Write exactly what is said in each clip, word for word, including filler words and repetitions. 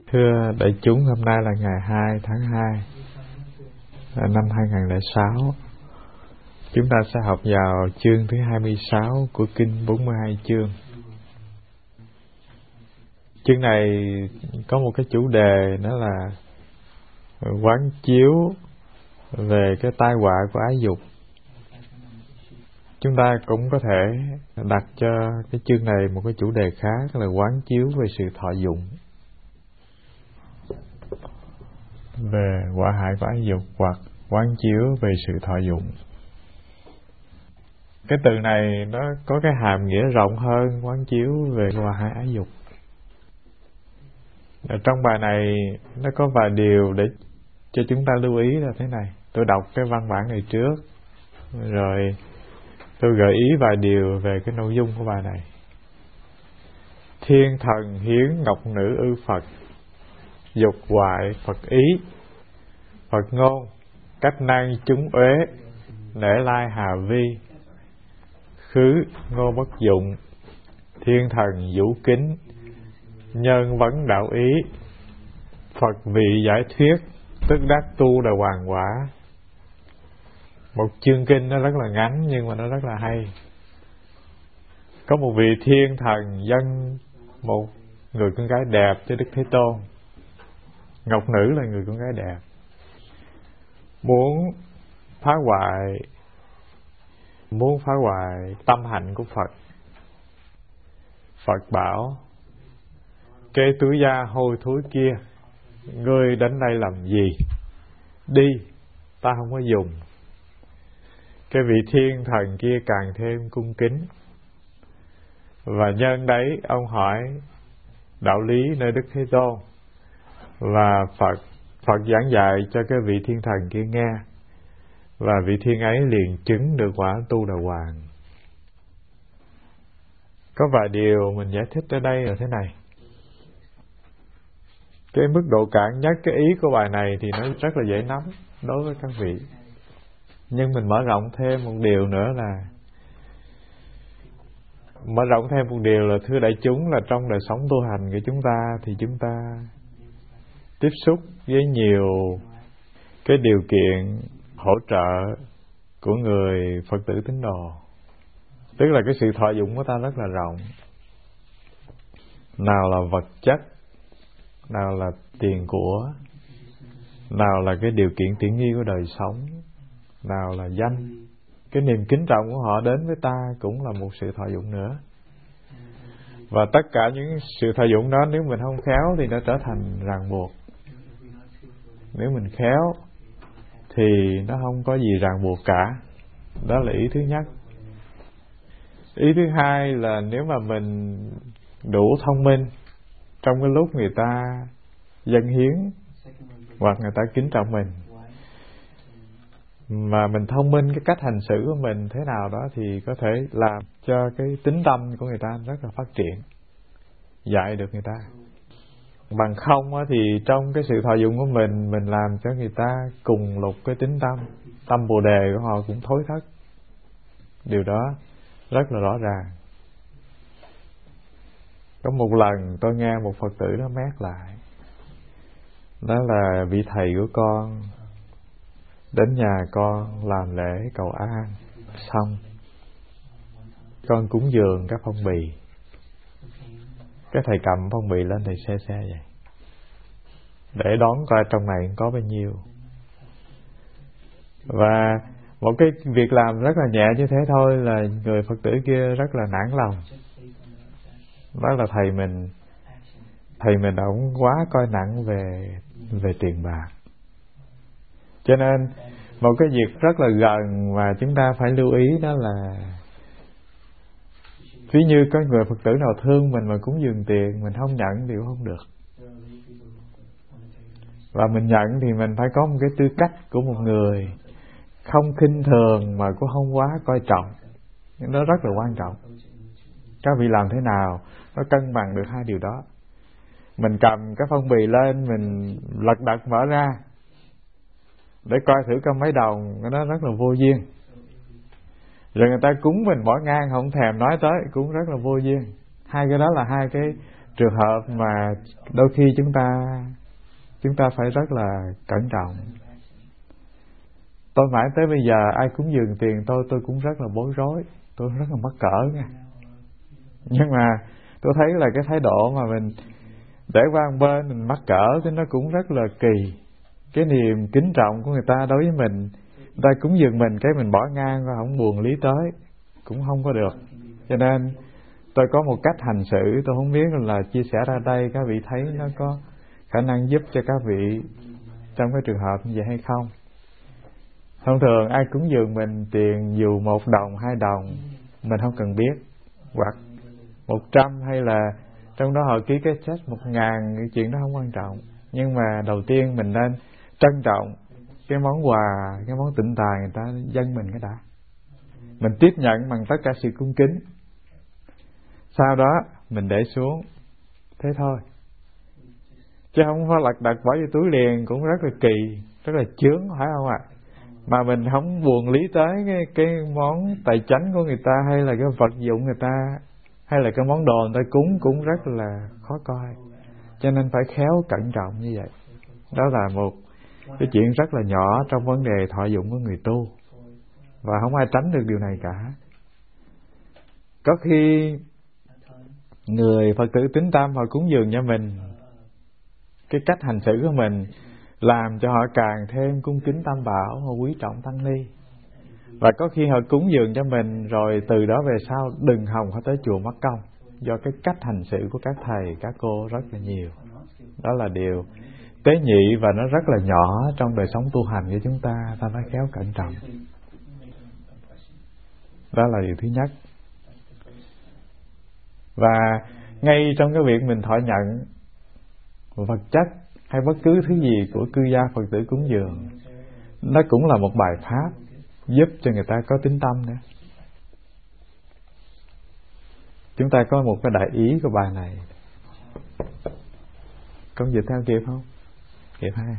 Thưa đại chúng, hôm nay là ngày hai tháng hai năm hai nghìn lẻ sáu. Chúng ta sẽ học vào chương thứ hai mươi sáu của Kinh bốn mươi hai chương. Chương này có một cái chủ đề, đó là quán chiếu về cái tai họa của ái dục. Chúng ta cũng có thể đặt cho cái chương này một cái chủ đề khác là quán chiếu về sự thọ dụng, về quả hại của ái dục, hoặc quán chiếu về sự thọ dụng. Cái từ này nó có cái hàm nghĩa rộng hơn quán chiếu về quả hại ái dục. Ở trong bài này nó có vài điều để cho chúng ta lưu ý là thế này. Tôi đọc cái văn bản này trước, rồi tôi gợi ý vài điều về cái nội dung của bài này. Thiên thần hiến ngọc nữ ư Phật, dục hoại Phật ý, Phật ngôn cách năng chúng uế, nể lai hà vi, khứ ngô bất dụng, thiên thần vũ kính, nhân vấn đạo ý, Phật vị giải thuyết, tức đắc tu đà hoàng quả. Một chương kinh nó rất là ngắn nhưng mà nó rất là hay. Có một vị thiên thần dâng một người con gái đẹp cho Đức Thế Tôn. Ngọc nữ là người con gái đẹp, muốn phá hoại muốn phá hoại tâm hạnh của Phật. Phật bảo: Kê túi da hôi thối kia, ngươi đến đây làm gì? Đi, ta không có dùng. Cái vị thiên thần kia càng thêm cung kính, và nhân đấy ông hỏi đạo lý nơi Đức Thế Tôn, và Phật Phật giảng dạy cho cái vị thiên thần kia nghe, và vị thiên ấy liền chứng được quả tu đà hoàng. Có vài điều mình giải thích ở đây là thế này. Cái mức độ cạn nhất cái ý của bài này thì nó rất là dễ nắm đối với các vị. Nhưng mình mở rộng thêm một điều nữa là Mở rộng thêm một điều là thưa đại chúng, là trong đời sống tu hành của chúng ta thì chúng ta tiếp xúc với nhiều cái điều kiện hỗ trợ của người Phật tử tín đồ. Tức là cái sự thọ dụng của ta rất là rộng. Nào là vật chất, nào là tiền của, nào là cái điều kiện tiện nghi của đời sống, nào là danh. Cái niềm kính trọng của họ đến với ta cũng là một sự thọ dụng nữa. Và tất cả những sự thọ dụng đó, nếu mình không khéo thì nó trở thành ràng buộc. Nếu mình khéo thì nó không có gì ràng buộc cả. Đó là ý thứ nhất. Ý thứ hai là nếu mà mình đủ thông minh trong cái lúc người ta dâng hiến hoặc người ta kính trọng mình, mà mình thông minh cái cách hành xử của mình thế nào đó, thì có thể làm cho cái tính tâm của người ta rất là phát triển, dạy được người ta. Bằng không thì trong cái sự thọ dụng của mình, mình làm cho người ta cùng lục cái tính tâm, tâm bồ đề của họ cũng thối thất. Điều đó rất là rõ ràng. Có một lần tôi nghe một Phật tử nó mét lại. Đó là vị thầy của con đến nhà con làm lễ cầu an xong, con cúng dường các phong bì. Cái thầy cầm phong bì lên, thầy xe xe vậy, để đón coi trong này có bao nhiêu. Và một cái việc làm rất là nhẹ như thế thôi là người Phật tử kia rất là nản lòng. Đó là thầy mình Thầy mình ổng quá coi nặng về về tiền bạc. Cho nên một cái việc rất là gần mà chúng ta phải lưu ý, đó là ví như có người Phật tử nào thương mình mà cúng dường tiền, mình không nhận thì cũng không được. Và mình nhận thì mình phải có một cái tư cách của một người không khinh thường mà cũng không quá coi trọng. Nó rất là quan trọng. Các vị làm thế nào nó cân bằng được hai điều đó. Mình cầm cái phong bì lên, mình lật đật mở ra để coi thử có mấy đồng, nó rất là vô duyên. Rồi người ta cúng mình bỏ ngang, không thèm nói tới, cũng rất là vô duyên. Hai cái đó là hai cái trường hợp mà đôi khi chúng ta chúng ta phải rất là cẩn trọng. Tôi mãi tới bây giờ ai cúng dường tiền tôi tôi cũng rất là bối rối, tôi rất là mắc cỡ nha. Nhưng mà tôi thấy là cái thái độ mà mình để qua một bên mình mắc cỡ thì nó cũng rất là kỳ. Cái niềm kính trọng của người ta đối với mình, người ta cúng dường mình cái mình bỏ ngang và không buồn lý tới cũng không có được. Cho nên tôi có một cách hành xử, tôi không biết là chia sẻ ra đây các vị thấy nó có khả năng giúp cho các vị trong cái trường hợp như vậy hay không. Thông thường ai cúng dường mình tiền dù một đồng, hai đồng mình không cần biết, hoặc một trăm hay là trong đó họ ký cái check một ngàn, cái chuyện đó không quan trọng. Nhưng mà đầu tiên mình nên trân trọng cái món quà, cái món tịnh tài người ta dâng mình cái đã. Mình tiếp nhận bằng tất cả sự cung kính. Sau đó mình để xuống, thế thôi. Chứ không phải lật đật bỏ vô túi liền, cũng rất là kỳ, rất là chướng, phải không ạ? Mà mình không buồn lý tới cái, cái món tài chánh của người ta, hay là cái vật dụng người ta, hay là cái món đồ người ta cúng cũng rất là khó coi. Cho nên phải khéo cẩn trọng như vậy. Đó là một cái chuyện rất là nhỏ trong vấn đề thọ dụng của người tu, và không ai tránh được điều này cả. Có khi người Phật tử tín tâm họ cúng dường cho mình, cái cách hành xử của mình làm cho họ càng thêm cung kính Tam Bảo, họ quý trọng tăng ni. Và có khi họ cúng dường cho mình rồi từ đó về sau đừng hòng họ tới chùa mất công, do cái cách hành xử của các thầy, các cô rất là nhiều. Đó là điều tế nhị và nó rất là nhỏ trong đời sống tu hành của chúng ta, ta phải khéo cẩn trọng. Đó là điều thứ nhất. Và ngay trong cái việc mình thọ nhận vật chất hay bất cứ thứ gì của cư gia Phật tử cúng dường, nó cũng là một bài pháp giúp cho người ta có tín tâm nữa. Chúng ta có một cái đại ý của bài này. Con dịch theo kịp không? Kịp ha.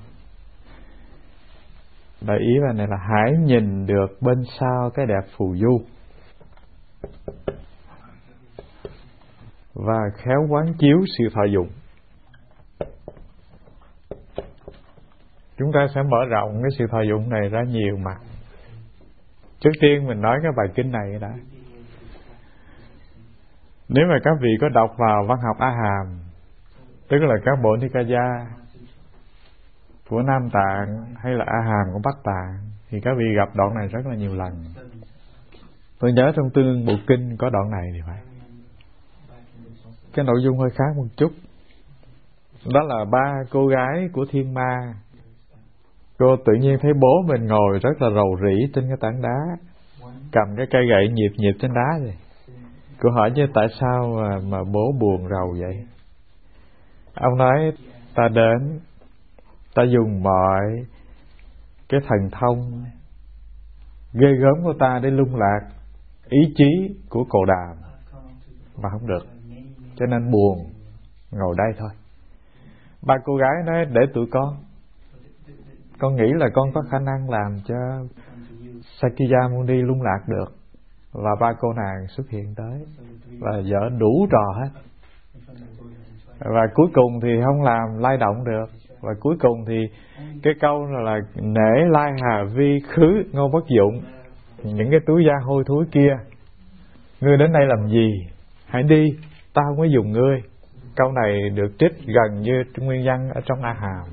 Đại ý bài này là hãy nhìn được bên sau cái đẹp phù du và khéo quán chiếu sự thọ dụng. Chúng ta sẽ mở rộng cái sự thọ dụng này ra nhiều mặt. Trước tiên mình nói cái bài kinh này đã. Nếu mà các vị có đọc vào văn học A Hàm, tức là các bộ Nikaya của Nam Tạng hay là A Hàm của Bắc Tạng, thì các vị gặp đoạn này rất là nhiều lần. Tôi nhớ trong Tương Ưng Bộ Kinh có đoạn này thì phải. Cái nội dung hơi khác một chút. Đó là ba cô gái của Thiên Ma. Cô tự nhiên thấy bố mình ngồi rất là rầu rĩ trên cái tảng đá, cầm cái cây gậy nhịp nhịp trên đá vậy. Cô hỏi chứ tại sao mà, mà bố buồn rầu vậy? Ông nói ta đến, ta dùng mọi cái thần thông ghê gớm của ta để lung lạc ý chí của Cồ Đàm mà không được, cho nên buồn, ngồi đây thôi. Ba cô gái nói để tụi con Con nghĩ là con có khả năng làm cho Sakya Muni lung lạc được. Và ba cô nàng xuất hiện tới và dở đủ trò hết. Và cuối cùng thì không làm lay động được. Và cuối cùng thì cái câu là nể lai hà vi khứ ngô bất dụng, những cái túi da hôi thối kia, ngươi đến đây làm gì? Hãy đi, ta không có dùng ngươi. Câu này được trích gần như nguyên văn ở trong A Hàm.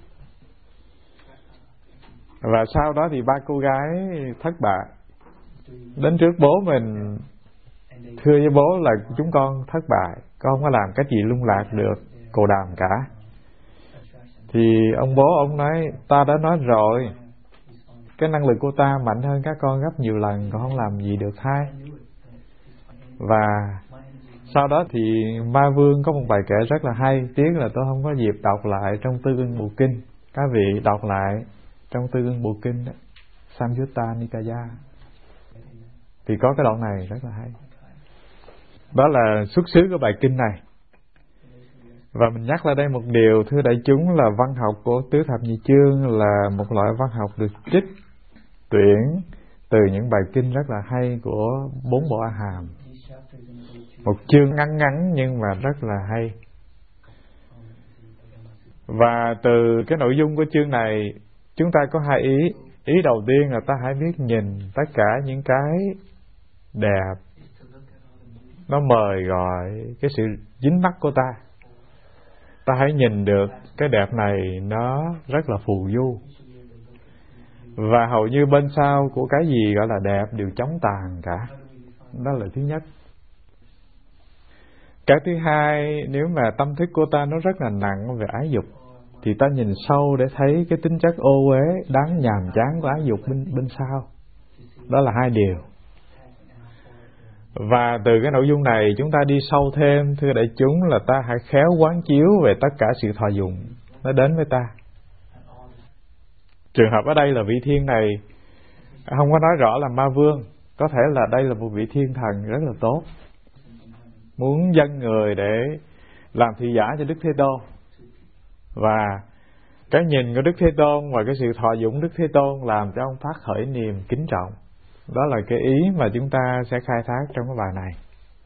Và sau đó thì ba cô gái thất bại đến trước bố mình, thưa với bố là chúng con thất bại, con không có làm cách gì lung lạc được Cồ Đàm cả. Thì ông bố ông nói ta đã nói rồi, cái năng lực của ta mạnh hơn các con gấp nhiều lần, con không làm gì được hai. Và sau đó thì Ma Vương có một bài kệ rất là hay, tiếc là tôi không có dịp đọc lại trong Tư Ưng Bộ Kinh. Các vị đọc lại trong Tư Ưng Bộ Kinh đó, Samyutta Nikaya, thì có cái đoạn này rất là hay. Đó là xuất xứ của bài kinh này. Và mình nhắc lại đây một điều, thưa đại chúng, là văn học của Tứ Thập Nhị Chương là một loại văn học được trích tuyển từ những bài kinh rất là hay của bốn bộ A Hàm. Một chương ngắn ngắn nhưng mà rất là hay. Và từ cái nội dung của chương này, chúng ta có hai ý. Ý đầu tiên là ta hãy biết nhìn tất cả những cái đẹp, nó mời gọi cái sự dính mắc của ta. Ta hãy nhìn được cái đẹp này nó rất là phù du. Và hầu như bên sau của cái gì gọi là đẹp đều chóng tàn cả. Đó là thứ nhất. Cái thứ hai, nếu mà tâm thức của ta nó rất là nặng về ái dục, thì ta nhìn sâu để thấy cái tính chất ô uế, đáng nhàm chán của ái dục bên, bên sau. Đó là hai điều. Và từ cái nội dung này chúng ta đi sâu thêm, thưa đại chúng, là ta hãy khéo quán chiếu về tất cả sự thọ dụng nó đến với ta. Trường hợp ở đây là vị thiên này không có nói rõ là ma vương, có thể là đây là một vị thiên thần rất là tốt, muốn dâng người để làm thị giả cho Đức Thế Tôn. Và cái nhìn của Đức Thế Tôn và cái sự thọ dụng Đức Thế Tôn làm cho ông phát khởi niềm kính trọng. Đó là cái ý mà chúng ta sẽ khai thác trong cái bài này.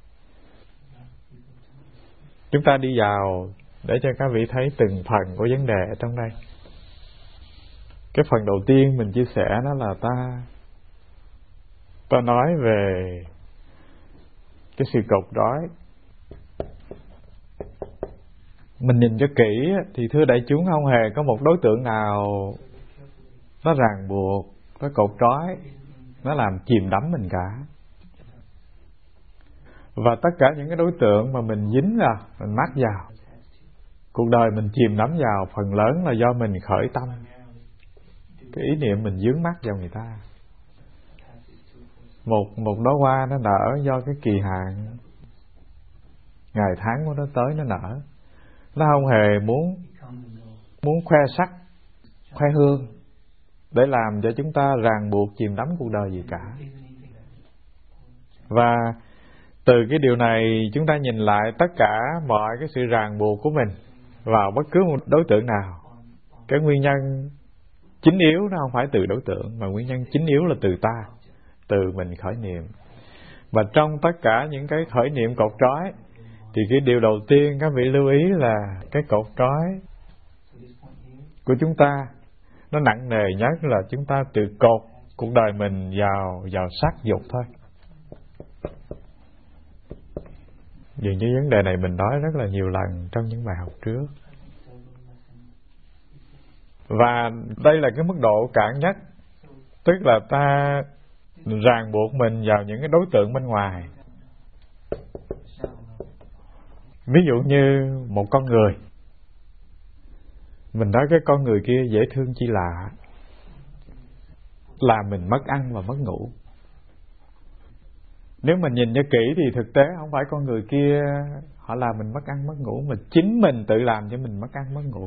Chúng ta đi vào để cho các vị thấy từng phần của vấn đề ở trong đây. Cái phần đầu tiên mình chia sẻ đó là ta ta nói về cái sự cột trói. Mình nhìn cho kỹ thì thưa đại chúng, không hề có một đối tượng nào nó ràng buộc, nó cột trói, nó làm chìm đắm mình cả. Và tất cả những cái đối tượng mà mình dính vào, mình mắc vào, cuộc đời mình chìm đắm vào, phần lớn là do mình khởi tâm, cái ý niệm mình dướng mắc vào người ta. Một một đóa hoa nó nở do cái kỳ hạn, ngày tháng của nó tới nó nở. Nó không hề muốn muốn khoe sắc, khoe hương để làm cho chúng ta ràng buộc chìm đắm cuộc đời gì cả. Và từ cái điều này chúng ta nhìn lại tất cả mọi cái sự ràng buộc của mình vào bất cứ một đối tượng nào. Cái nguyên nhân chính yếu nó không phải từ đối tượng, mà nguyên nhân chính yếu là từ ta, từ mình khởi niệm. Và trong tất cả những cái khởi niệm cột trói, thì cái điều đầu tiên các vị lưu ý là cái cột trói của chúng ta nó nặng nề nhất là chúng ta tự cột cuộc đời mình vào vào sắc dục thôi. Dường như vấn đề này mình nói rất là nhiều lần trong những bài học trước. Và đây là cái mức độ cạn nhất, tức là ta ràng buộc mình vào những cái đối tượng bên ngoài. Ví dụ như một con người, mình nói cái con người kia dễ thương chi lạ, làm mình mất ăn và mất ngủ. Nếu mình nhìn cho kỹ thì thực tế không phải con người kia họ làm mình mất ăn mất ngủ, mà chính mình tự làm cho mình mất ăn mất ngủ.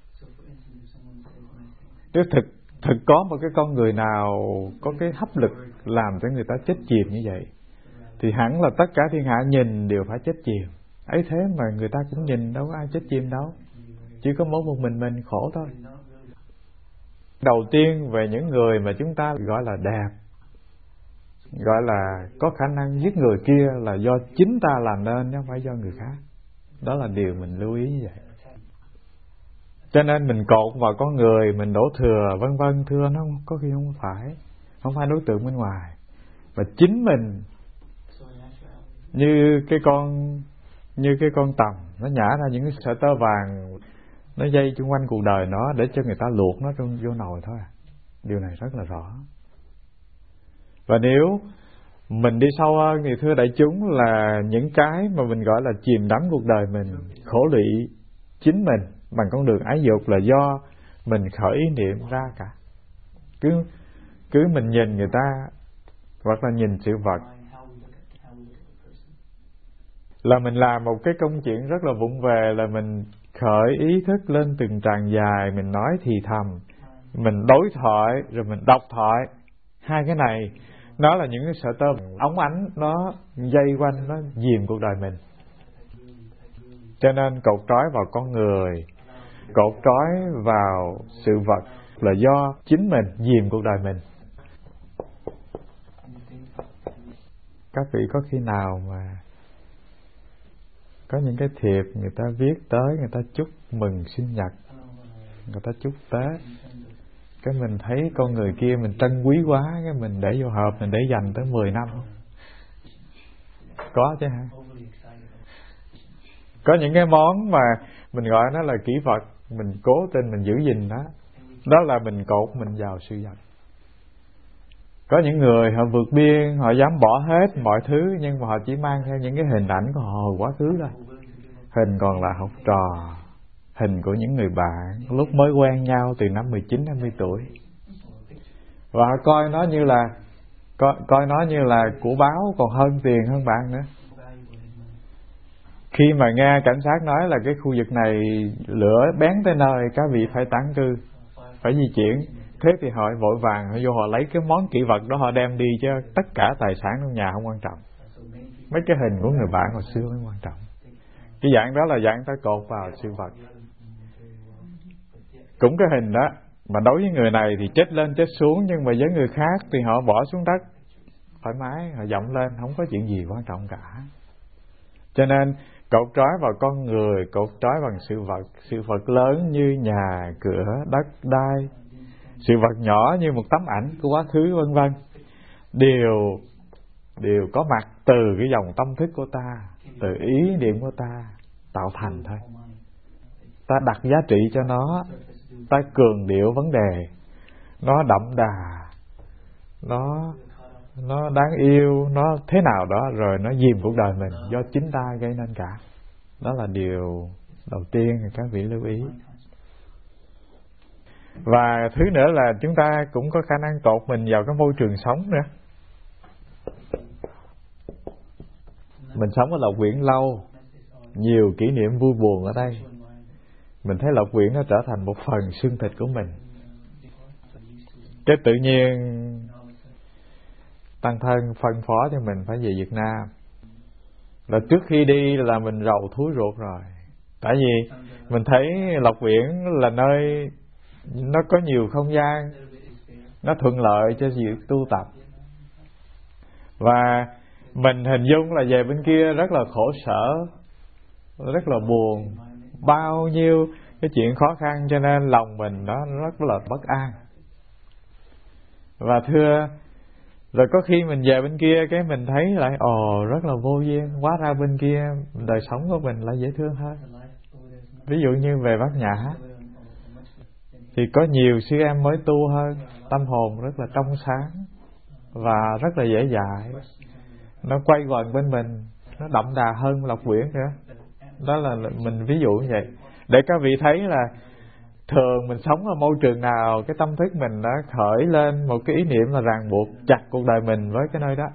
Nếu thực thực có một cái con người nào có cái hấp lực làm cho người ta chết chìm như vậy, thì hẳn là tất cả thiên hạ nhìn đều phải chết chìm. Ấy thế mà người ta cũng nhìn đâu có ai chết chìm đâu, chỉ có mỗi một mình mình khổ thôi. Đầu tiên về những người mà chúng ta gọi là đẹp, gọi là có khả năng giết người kia, là do chính ta làm nên chứ không phải do người khác. Đó là điều mình lưu ý như vậy. Cho nên mình cột vào con người, mình đổ thừa vân vân, thưa nó có khi không phải, không phải đối tượng bên ngoài, mà chính mình. Như cái con như cái con tằm, nó nhả ra những cái sợi tơ vàng, nó dây chung quanh cuộc đời nó để cho người ta luộc nó trong vô nồi thôi. Điều này rất là rõ. Và nếu mình đi sâu hơn thì thưa đại chúng, là những cái mà mình gọi là chìm đắm cuộc đời mình, khổ lụy chính mình bằng con đường ái dục là do mình khởi ý niệm ra cả. Cứ cứ mình nhìn người ta hoặc là nhìn sự vật, là mình làm một cái công chuyện rất là vụng về, là mình khởi ý thức lên từng tràng dài, mình nói thì thầm, mình đối thoại, rồi mình đọc thoại. Hai cái này nó là những cái sợi tơ óng ánh, nó dây quanh, nó dìm cuộc đời mình. Cho nên cột trói vào con người, cột trói vào sự vật là do chính mình dìm cuộc đời mình. Các vị có khi nào mà có những cái thiệp người ta viết tới, người ta chúc mừng sinh nhật, người ta chúc Tết, cái mình thấy con người kia mình trân quý quá, cái mình để vô hộp, mình để dành tới mười năm. Có chứ hả? Có những cái món mà mình gọi nó là kỷ vật, mình cố tình mình giữ gìn nó. Đó là mình cột mình vào sự vật. Có những người họ vượt biên, họ dám bỏ hết mọi thứ, nhưng mà họ chỉ mang theo những cái hình ảnh của họ hồi quá khứ thôi. Hình còn là học trò, hình của những người bạn lúc mới quen nhau từ năm mười chín, hai mươi tuổi. Và họ coi nó như là coi, coi nó như là của báo, còn hơn tiền hơn bạn nữa. Khi mà nghe cảnh sát nói là cái khu vực này lửa bén tới nơi, các vị phải tản cư, phải di chuyển, thế thì họ vội vàng họ vô họ lấy cái món kỷ vật đó họ đem đi, chứ tất cả tài sản trong nhà không quan trọng. Mấy cái hình của người bạn hồi xưa mới quan trọng. Cái dạng đó là dạng ta cột vào sự vật. Cũng cái hình đó mà đối với người này thì chết lên chết xuống, nhưng mà với người khác thì họ bỏ xuống đất thoải mái, họ dậm lên, không có chuyện gì quan trọng cả. Cho nên cột trói vào con người, cột trói bằng sự vật. Sự vật lớn như nhà, cửa, đất, đai, sự vật nhỏ như một tấm ảnh của quá khứ vân vân, đều đều có mặt từ cái dòng tâm thức của ta, từ ý niệm của ta tạo thành thôi. Ta đặt giá trị cho nó, ta cường điệu vấn đề, nó đậm đà, nó nó đáng yêu, nó thế nào đó, rồi nó dìm cuộc đời mình do chính ta gây nên cả. Đó là điều đầu tiên các vị lưu ý. Và thứ nữa là chúng ta cũng có khả năng cột mình vào cái môi trường sống nữa. Mình sống ở Lộc Quyển lâu, nhiều kỷ niệm vui buồn ở đây. Mình thấy Lộc Quyển nó trở thành một phần xương thịt của mình. Cái tự nhiên tăng thân phân phó cho mình phải về Việt Nam. Là trước khi đi là mình rầu thúi ruột rồi. Tại vì mình thấy Lộc Quyển là nơi nó có nhiều không gian, nó thuận lợi cho việc tu tập. Và mình hình dung là về bên kia rất là khổ sở, rất là buồn, bao nhiêu cái chuyện khó khăn, cho nên lòng mình nó rất là bất an. Và thưa, rồi có khi mình về bên kia cái mình thấy lại ồ rất là vô duyên, hóa ra bên kia đời sống của mình lại dễ thương hơn. Ví dụ như về Bát Nhã thì có nhiều sư em mới tu hơn, tâm hồn rất là trong sáng và rất là dễ dãi, nó quay quần bên mình, nó đậm đà hơn Lộc Quyển nữa. Đó là mình ví dụ như vậy để các vị thấy là thường mình sống ở môi trường nào, cái tâm thức mình đã khởi lên một cái ý niệm là ràng buộc chặt cuộc đời mình với cái nơi đó.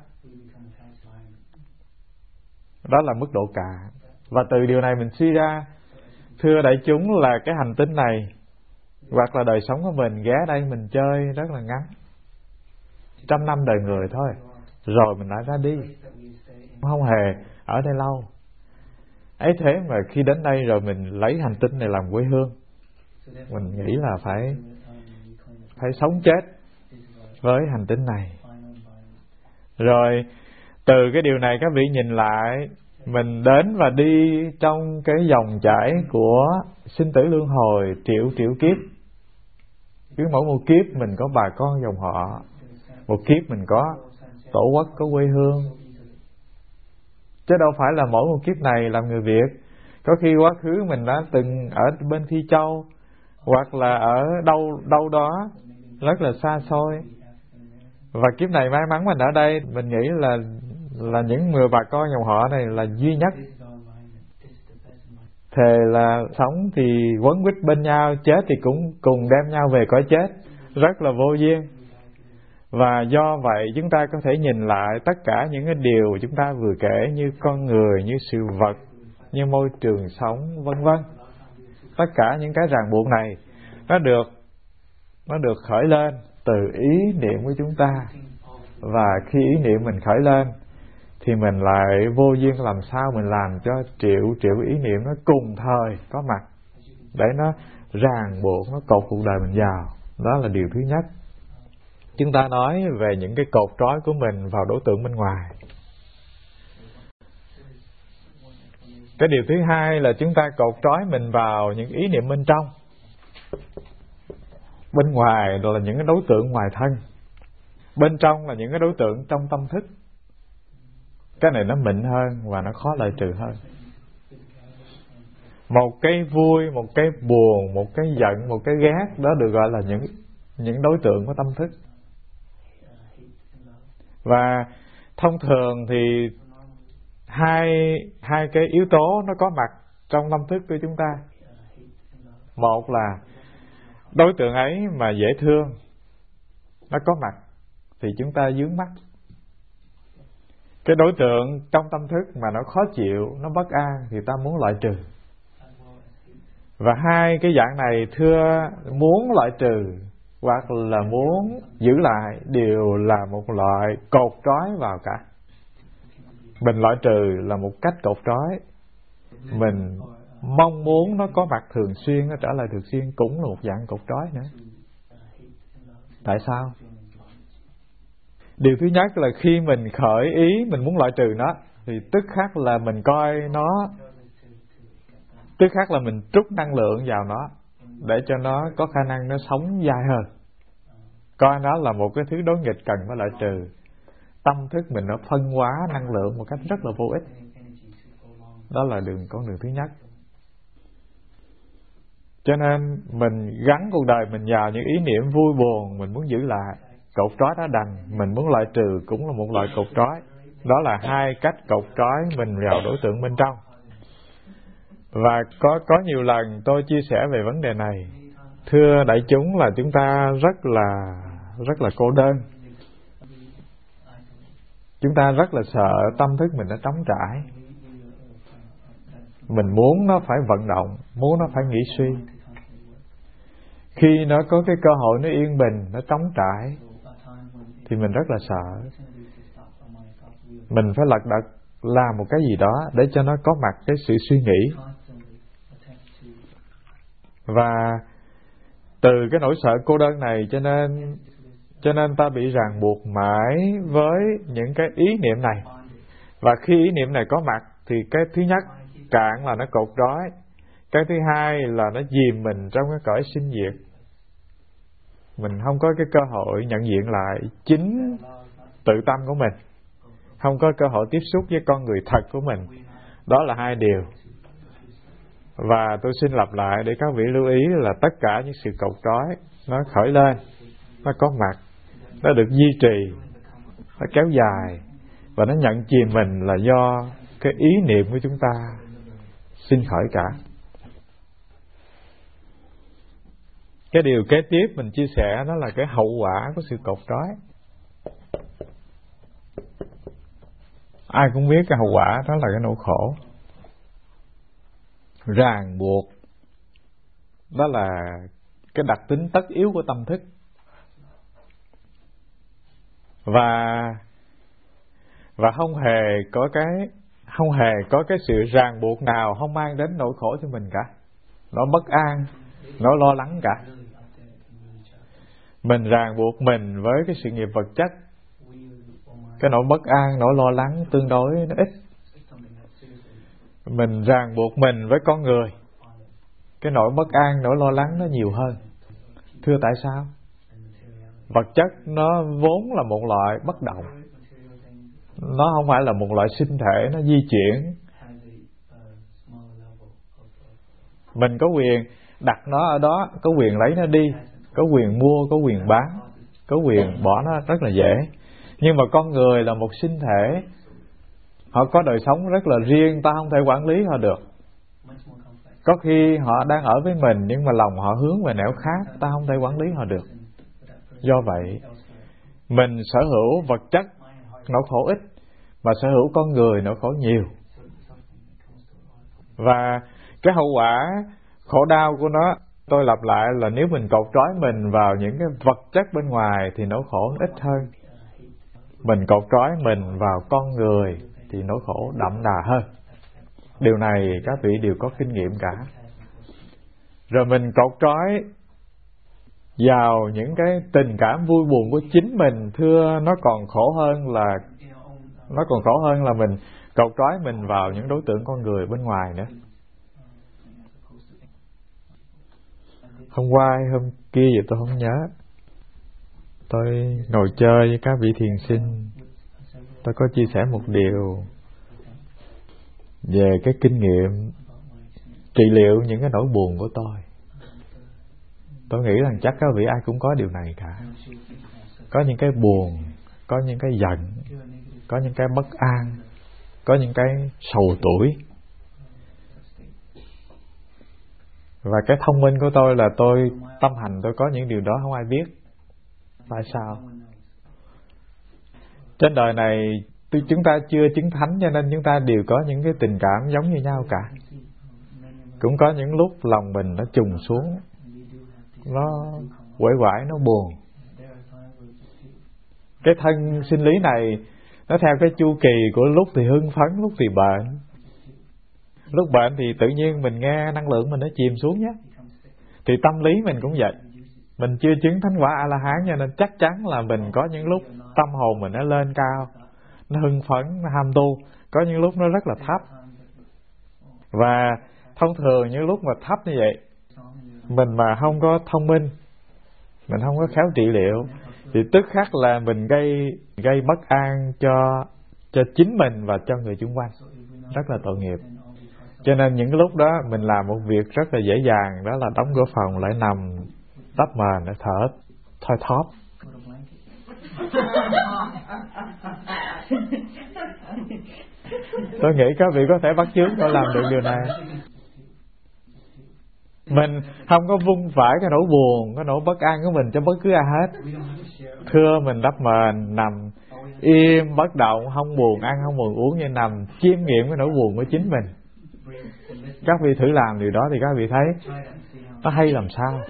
Đó là mức độ cạn. Và từ điều này mình suy ra, thưa đại chúng, là cái hành tinh này hoặc là đời sống của mình ghé đây mình chơi rất là ngắn, trăm năm đời người thôi, rồi mình lại ra đi, không hề ở đây lâu. Ấy thế mà khi đến đây rồi mình lấy hành tinh này làm quê hương, mình nghĩ là phải phải sống chết với hành tinh này. Rồi từ cái điều này các vị nhìn lại, mình đến và đi trong cái dòng chảy của sinh tử luân hồi triệu triệu kiếp. Cứ mỗi một kiếp mình có bà con dòng họ, một kiếp mình có tổ quốc, có quê hương. Chứ đâu phải là mỗi một kiếp này làm người Việt. Có khi quá khứ mình đã từng ở bên Thi Châu, hoặc là ở đâu đâu đó rất là xa xôi, và kiếp này may mắn mình ở đây. Mình nghĩ là là những người bà con dòng họ này là duy nhất. Thề là sống thì quấn quýt bên nhau, chết thì cũng cùng đem nhau về cõi chết, rất là vô duyên. Và do vậy chúng ta có thể nhìn lại tất cả những cái điều chúng ta vừa kể, như con người, như sự vật, như môi trường sống, vân vân. Tất cả những cái ràng buộc này nó được nó được khởi lên từ ý niệm của chúng ta. Và khi ý niệm mình khởi lên thì mình lại vô duyên làm sao mình làm cho triệu triệu ý niệm nó cùng thời có mặt để nó ràng buộc, nó cột cuộc đời mình vào. Đó là điều thứ nhất. Chúng ta nói về những cái cột trói của mình vào đối tượng bên ngoài. Cái điều thứ hai là chúng ta cột trói mình vào những ý niệm bên trong. Bên ngoài là những cái đối tượng ngoài thân, bên trong là những cái đối tượng trong tâm thức. Cái này nó mịn hơn và nó khó loại trừ hơn. Một cái vui, một cái buồn, một cái giận, một cái ghét, đó được gọi là những những đối tượng của tâm thức. Và thông thường thì hai hai cái yếu tố nó có mặt trong tâm thức của chúng ta. Một là đối tượng ấy mà dễ thương, nó có mặt thì chúng ta vướng mắc. Cái đối tượng trong tâm thức mà nó khó chịu, nó bất an thì ta muốn loại trừ. Và hai cái dạng này thưa muốn loại trừ hoặc là muốn giữ lại đều là một loại cột trói vào cả. Mình loại trừ là một cách cột trói, mình mong muốn nó có mặt thường xuyên, nó trở lại thường xuyên cũng là một dạng cột trói nữa. Tại sao? Điều thứ nhất là khi mình khởi ý mình muốn loại trừ nó thì tức khắc là mình coi nó, tức khắc là mình trút năng lượng vào nó để cho nó có khả năng nó sống dài hơn. Coi nó là một cái thứ đối nghịch cần phải loại trừ. Tâm thức mình nó phân hóa năng lượng một cách rất là vô ích. Đó là đường con đường thứ nhất. Cho nên mình gắn cuộc đời mình vào những ý niệm vui buồn, mình muốn giữ lại, cột trói đó đành, mình muốn loại trừ cũng là một loại cột trói. Đó là hai cách cột trói mình vào đối tượng bên trong. Và có có nhiều lần tôi chia sẻ về vấn đề này. Thưa đại chúng là chúng ta rất là rất là cô đơn. Chúng ta rất là sợ tâm thức mình nó trống trải. Mình muốn nó phải vận động, muốn nó phải nghĩ suy. Khi nó có cái cơ hội nó yên bình, nó trống trải thì mình rất là sợ. Mình phải lật đật làm một cái gì đó để cho nó có mặt cái sự suy nghĩ. Và từ cái nỗi sợ cô đơn này cho nên cho nên ta bị ràng buộc mãi với những cái ý niệm này. Và khi ý niệm này có mặt thì cái thứ nhất cạn là nó cột trói, cái thứ hai là nó dìm mình trong cái cõi sinh diệt. Mình không có cái cơ hội nhận diện lại chính tự tâm của mình, không có cơ hội tiếp xúc với con người thật của mình. Đó là hai điều. Và tôi xin lặp lại để các vị lưu ý là tất cả những sự cột trói nó khởi lên, nó có mặt, nó được duy trì, nó kéo dài và nó nhận chìm mình là do cái ý niệm của chúng ta sinh khởi cả. Cái điều kế tiếp mình chia sẻ đó là cái hậu quả của sự cột trói. Ai cũng biết cái hậu quả đó là cái nỗi khổ, ràng buộc. Đó là cái đặc tính tất yếu của tâm thức. Và và không hề có cái không hề có cái sự ràng buộc nào không mang đến nỗi khổ cho mình cả. Nó bất an, nó lo lắng cả. Mình ràng buộc mình với cái sự nghiệp vật chất, cái nỗi bất an, nỗi lo lắng tương đối nó ít. Mình ràng buộc mình với con người, cái nỗi bất an, nỗi lo lắng nó nhiều hơn. Thưa tại sao? Vật chất nó vốn là một loại bất động, nó không phải là một loại sinh thể, nó di chuyển. Mình có quyền đặt nó ở đó, có quyền lấy nó đi, có quyền mua, có quyền bán, có quyền bỏ nó rất là dễ. Nhưng mà con người là một sinh thể, họ có đời sống rất là riêng, ta không thể quản lý họ được. Có khi họ đang ở với mình nhưng mà lòng họ hướng về nẻo khác, ta không thể quản lý họ được. Do vậy, mình sở hữu vật chất nỗi khổ ít, mà sở hữu con người nỗi khổ nhiều. Và cái hậu quả khổ đau của nó, tôi lặp lại là nếu mình cột trói mình vào những cái vật chất bên ngoài thì nỗi khổ nó ít hơn. Mình cột trói mình vào con người thì nỗi khổ đậm đà hơn. Điều này các vị đều có kinh nghiệm cả. Rồi mình cột trói vào những cái tình cảm vui buồn của chính mình, thưa nó còn khổ hơn là nó còn khổ hơn là mình cột trói mình vào những đối tượng con người bên ngoài nữa. Hôm qua hay hôm kia vậy tôi không nhớ, tôi ngồi chơi với các vị thiền sinh, tôi có chia sẻ một điều về cái kinh nghiệm trị liệu những cái nỗi buồn của tôi. Tôi nghĩ rằng chắc các vị ai cũng có điều này cả. Có những cái buồn, có những cái giận, có những cái bất an, có những cái sầu tuổi. Và cái thông minh của tôi là tôi tâm hành tôi có những điều đó không ai biết. Tại sao? Trên đời này chúng ta chưa chứng thánh, cho nên chúng ta đều có những cái tình cảm giống như nhau cả. Cũng có những lúc lòng mình nó trùng xuống, nó uể oải, nó buồn. Cái thân sinh lý này nó theo cái chu kỳ của lúc thì hưng phấn, lúc thì bệnh. Lúc bệnh thì tự nhiên mình nghe năng lượng mình nó chìm xuống nhé. Thì tâm lý mình cũng vậy. Mình chưa chứng thánh quả A-la-hán, cho nên chắc chắn là mình có những lúc tâm hồn mình nó lên cao, nó hưng phấn, nó ham tu. Có những lúc nó rất là thấp. Và thông thường những lúc mà thấp như vậy, mình mà không có thông minh, mình không có khéo trị liệu, thì tức khắc là mình gây gây bất an cho cho chính mình và cho người xung quanh, rất là tội nghiệp. Cho nên những lúc đó mình làm một việc rất là dễ dàng, đó là đóng cửa phòng lại nằm đắp mền để thở thoi thóp. Tôi nghĩ các vị có thể bắt chước tôi làm được điều này. Mình không có vung vãi cái nỗi buồn, cái nỗi bất an của mình cho bất cứ ai hết. Thưa mình đắp mền, nằm im, bất động, không buồn ăn, không buồn uống, như nằm chiêm nghiệm cái nỗi buồn của chính mình. Các vị thử làm điều đó thì các vị thấy nó hay làm sao.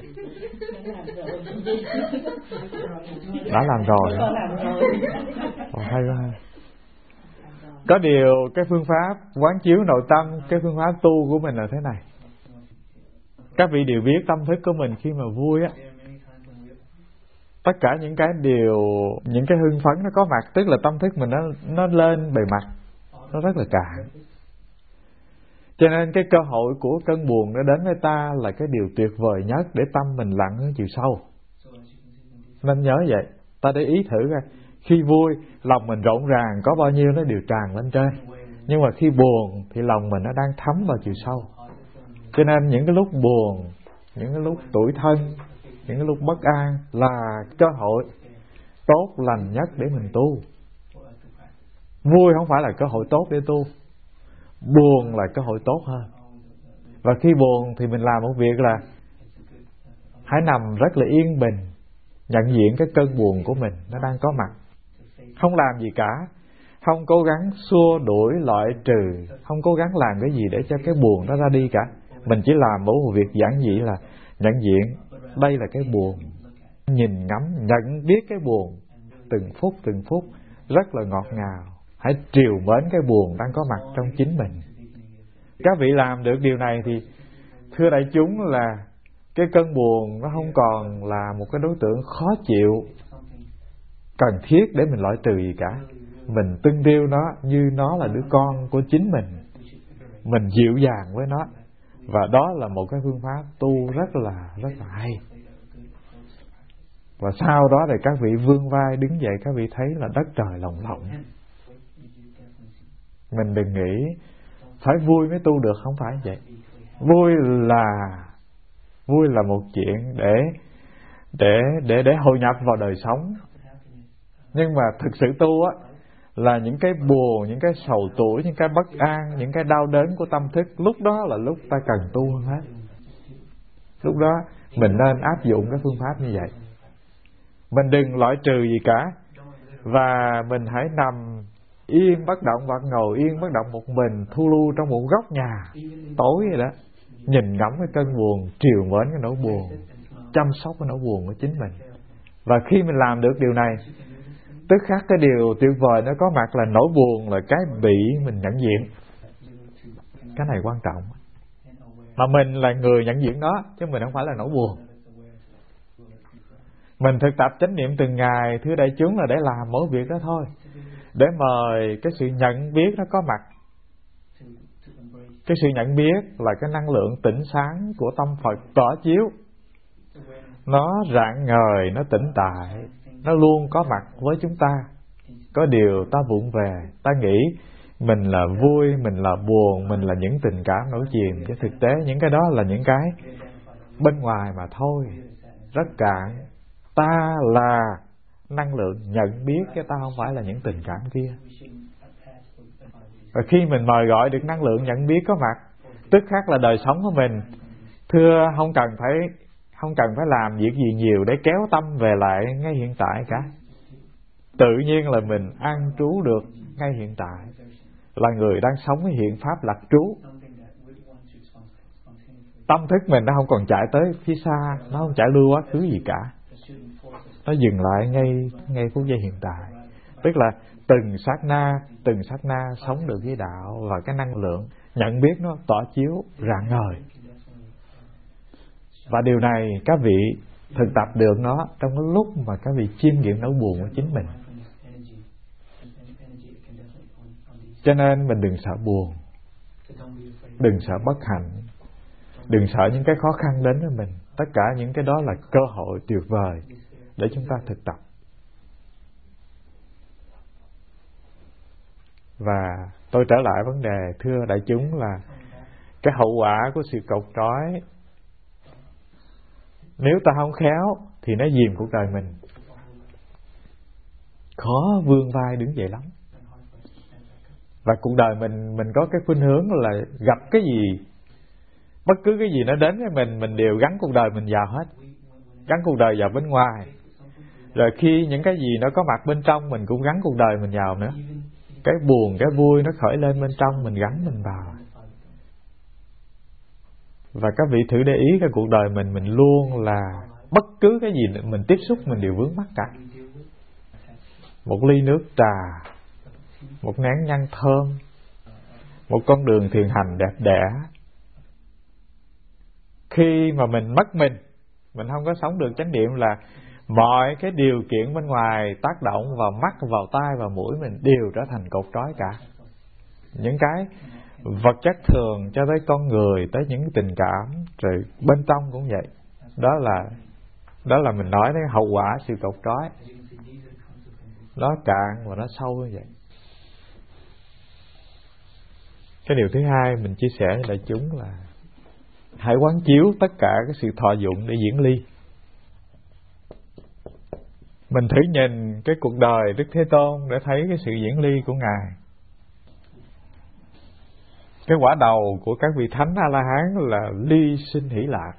Đã làm rồi. Ồ, hay quá. Có điều cái phương pháp quán chiếu nội tâm, cái phương pháp tu của mình là thế này. Các vị đều biết tâm thức của mình khi mà vui á, tất cả những cái điều, những cái hưng phấn nó có mặt, tức là tâm thức mình nó nó lên bề mặt, nó rất là cạn. Cho nên cái cơ hội của cơn buồn nó đến với ta là cái điều tuyệt vời nhất để tâm mình lặn ở chiều sâu. Nên nhớ vậy, ta để ý thử coi, khi vui lòng mình rộn ràng, có bao nhiêu nó đều tràn lên trên. Nhưng mà khi buồn thì lòng mình nó đang thấm vào chiều sâu. Cho nên những cái lúc buồn, những cái lúc tủi thân, những cái lúc bất an là cơ hội tốt lành nhất để mình tu. Vui không phải là cơ hội tốt để tu, buồn là cơ hội tốt hơn. Và khi buồn thì mình làm một việc là hãy nằm rất là yên bình, nhận diện cái cơn buồn của mình nó đang có mặt. Không làm gì cả, không cố gắng xua đuổi, loại trừ, không cố gắng làm cái gì để cho cái buồn nó ra đi cả. Mình chỉ làm một việc giản dị là nhận diện đây là cái buồn, nhìn ngắm, nhận biết cái buồn từng phút từng phút rất là ngọt ngào. Hãy trìu mến cái buồn đang có mặt trong chính mình. Các vị làm được điều này thì thưa đại chúng là cái cơn buồn nó không còn là một cái đối tượng khó chịu, cần thiết để mình loại trừ gì cả. Mình tưng tiêu nó như nó là đứa con của chính mình. Mình dịu dàng với nó. Và đó là một cái phương pháp tu rất là rất là hay. Và sau đó thì các vị vươn vai đứng dậy, các vị thấy là đất trời lồng lộng. Mình đừng nghĩ phải vui mới tu được, không phải vậy. Vui là vui là một chuyện để để để để hội nhập vào đời sống. Nhưng mà thực sự tu á là những cái buồn, những cái sầu tuổi, những cái bất an, những cái đau đớn của tâm thức, lúc đó là lúc ta cần tu hơn hết. Lúc đó mình nên áp dụng cái phương pháp như vậy. Mình đừng loại trừ gì cả, và mình hãy nằm yên bất động hoặc ngồi yên bất động một mình, thu lưu trong một góc nhà tối vậy đó, nhìn ngắm cái cơn buồn, trìu mến cái nỗi buồn, chăm sóc cái nỗi buồn của chính mình. Và khi mình làm được điều này, tức khắc cái điều tuyệt vời nó có mặt là nỗi buồn là cái bị mình nhận diện. Cái này quan trọng. Mà mình là người nhận diện nó, chứ mình không phải là nỗi buồn. Mình thực tập chánh niệm từng ngày, thưa đại chúng, là để làm mỗi việc đó thôi, để mời cái sự nhận biết nó có mặt. Cái sự nhận biết là cái năng lượng tỉnh sáng của tâm Phật tỏa chiếu nó rạng ngời, nó tĩnh tại, nó luôn có mặt với chúng ta. Có điều ta vụng về, ta nghĩ mình là vui, mình là buồn, mình là những tình cảm nổi chìm, chứ thực tế những cái đó là những cái bên ngoài mà thôi, rất cạn. Ta là năng lượng nhận biết, chứ ta không phải là những tình cảm kia. Và khi mình mời gọi được năng lượng nhận biết có mặt, tức khắc là đời sống của mình, thưa, không cần phải không cần phải làm việc gì nhiều để kéo tâm về lại ngay hiện tại cả. Tự nhiên là mình an trú được ngay hiện tại, là người đang sống với hiện pháp lạc trú. Tâm thức mình nó không còn chạy tới phía xa, nó không chạy lưu quá khứ gì cả, nó dừng lại ngay ngay phút giây hiện tại. Tức là từng sát na, từng sát na sống được với đạo, và cái năng lượng nhận biết nó tỏa chiếu rạng ngời. Và điều này các vị thực tập được nó trong cái lúc mà các vị chiêm nghiệm nỗi buồn của chính mình. Cho nên mình đừng sợ buồn, đừng sợ bất hạnh, đừng sợ những cái khó khăn đến với mình. Tất cả những cái đó là cơ hội tuyệt vời để chúng ta thực tập. Và tôi trở lại vấn đề, thưa đại chúng, là cái hậu quả của sự cột trói, nếu ta không khéo thì nó dìm cuộc đời mình, khó vươn vai đứng dậy lắm. Và cuộc đời mình mình có cái khuynh hướng là gặp cái gì, bất cứ cái gì nó đến với mình, mình đều gắn cuộc đời mình vào hết, gắn cuộc đời vào bên ngoài. Rồi khi những cái gì nó có mặt bên trong, mình cũng gắn cuộc đời mình vào nữa. Cái buồn, cái vui nó khởi lên bên trong, mình gắn mình vào. Và các vị thử để ý cái cuộc đời mình, mình luôn là bất cứ cái gì mình tiếp xúc mình đều vướng mắc cả. Một ly nước trà, một nén nhang thơm, một con đường thiền hành đẹp đẽ. Khi mà mình mất mình, mình không có sống được chánh niệm, là mọi cái điều kiện bên ngoài tác động vào mắt, vào tai, vào mũi mình đều trở thành cột trói cả. Những cái vật chất thường cho tới con người, tới những tình cảm, rồi bên trong cũng vậy. Đó là đó là mình nói đến hậu quả sự cột trói. Nó cạn và nó sâu như vậy. Cái điều thứ hai mình chia sẻ với đại chúng là hãy quán chiếu tất cả cái sự thọ dụng để diễn ly. Mình thử nhìn cái cuộc đời Đức Thế Tôn để thấy cái sự diễn ly của Ngài. Cái quả đầu của các vị thánh A-la-hán là ly sinh hỷ lạc.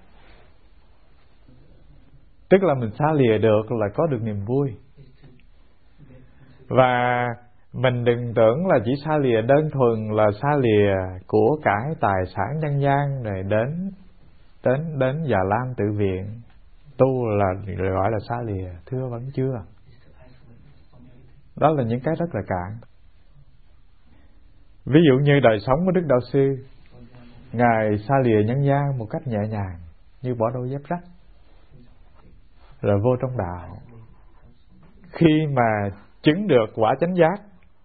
Tức là mình xa lìa được là có được niềm vui. Và mình đừng tưởng là chỉ xa lìa đơn thuần là xa lìa của cải tài sản nhân gian, rồi đến đến đến Già Lam tự viện tu là gọi là xa lìa. Thưa, vẫn chưa. Đó là những cái rất là cạn. Ví dụ như đời sống của Đức Đạo Sư, Ngài xa lìa nhân gian một cách nhẹ nhàng, như bỏ đôi dép rách, rồi vô trong đạo. Khi mà chứng được quả chánh giác,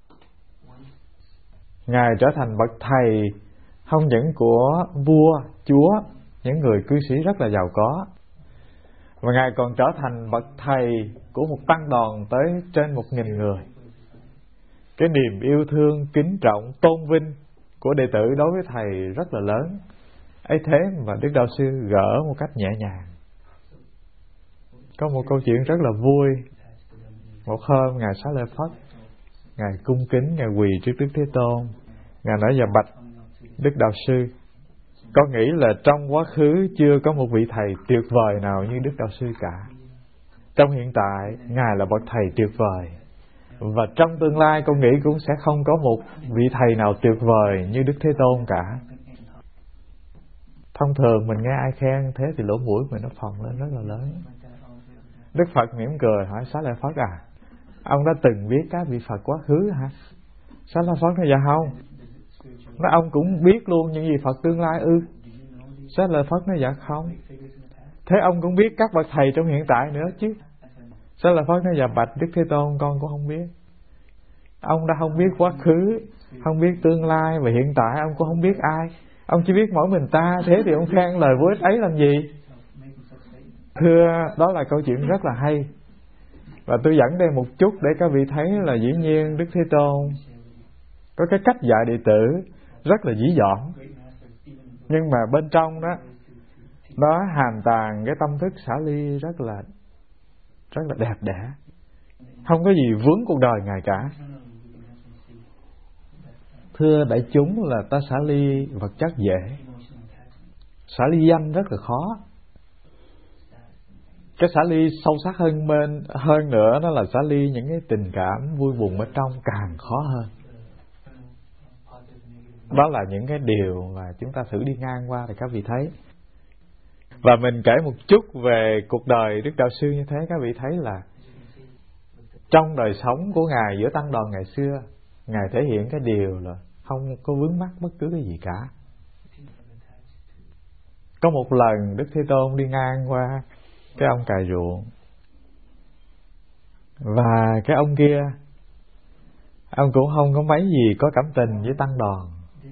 Ngài trở thành bậc thầy không những của vua, chúa, những người cư sĩ rất là giàu có, và Ngài còn trở thành bậc thầy của một tăng đoàn tới trên một nghìn người. Cái niềm yêu thương, kính trọng, tôn vinh của đệ tử đối với thầy rất là lớn. Ấy thế mà Đức Đạo Sư gỡ một cách nhẹ nhàng. Có một câu chuyện rất là vui. Một hôm Ngài Xá Lợi Phất, Ngài cung kính, Ngài quỳ trước Đức Thế Tôn. Ngài nói và bạch Đức Đạo Sư, con nghĩ là trong quá khứ chưa có một vị thầy tuyệt vời nào như Đức Đạo Sư cả. Trong hiện tại, Ngài là bậc thầy tuyệt vời. Và trong tương lai con nghĩ cũng sẽ không có một vị thầy nào tuyệt vời như Đức Thế Tôn cả. Thông thường mình nghe ai khen thế thì lỗ mũi mình nó phồng lên rất là lớn. Đức Phật mỉm cười hỏi Xá Lợi Phất à, ông đã từng biết các vị Phật quá khứ hả? Xá Lợi Phất nói dạ không. Nói ông cũng biết luôn những gì Phật tương lai ư? Xá Lợi Phất nói dạ không. Thế ông cũng biết các bậc thầy trong hiện tại nữa chứ? Xá Lợi Phất nói dạ bạch Đức Thế Tôn, con cũng không biết. Ông đã không biết quá khứ, không biết tương lai, và hiện tại ông cũng không biết ai. Ông chỉ biết mỗi mình ta, thế thì ông khen lời vô ích ấy làm gì? Thưa, đó là câu chuyện rất là hay. Và tôi dẫn đây một chút để các vị thấy là dĩ nhiên Đức Thế Tôn có cái cách dạy đệ tử rất là dí dỏm. Nhưng mà bên trong đó, đó hàm tàng cái tâm thức xả ly rất là rất là đẹp đẽ. Không có gì vướng cuộc đời Ngài cả. Thưa đại chúng, là ta xả ly vật chất dễ, xả ly danh rất là khó. Cái xả ly sâu sắc hơn bên hơn nữa đó là xả ly những cái tình cảm vui buồn ở trong càng khó hơn. Đó là những cái điều mà chúng ta thử đi ngang qua thì các vị thấy. Và mình kể một chút về cuộc đời Đức Đạo Sư như thế, các vị thấy là trong đời sống của Ngài giữa tăng đoàn ngày xưa, Ngài thể hiện cái điều là không có vướng mắc bất cứ cái gì cả. Có một lần Đức Thế Tôn đi ngang qua cái ông cày ruộng, và cái ông kia, ông cũng không có mấy gì có cảm tình với tăng đoàn.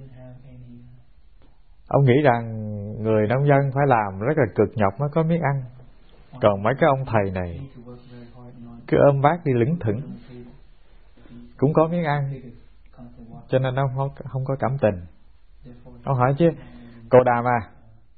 Ông nghĩ rằng người nông dân phải làm rất là cực nhọc mới có miếng ăn, còn mấy cái ông thầy này cứ ôm bát đi lững thững cũng có miếng ăn, cho nên ông không, không có cảm tình. Ông hỏi chứ, Cậu Đàm à,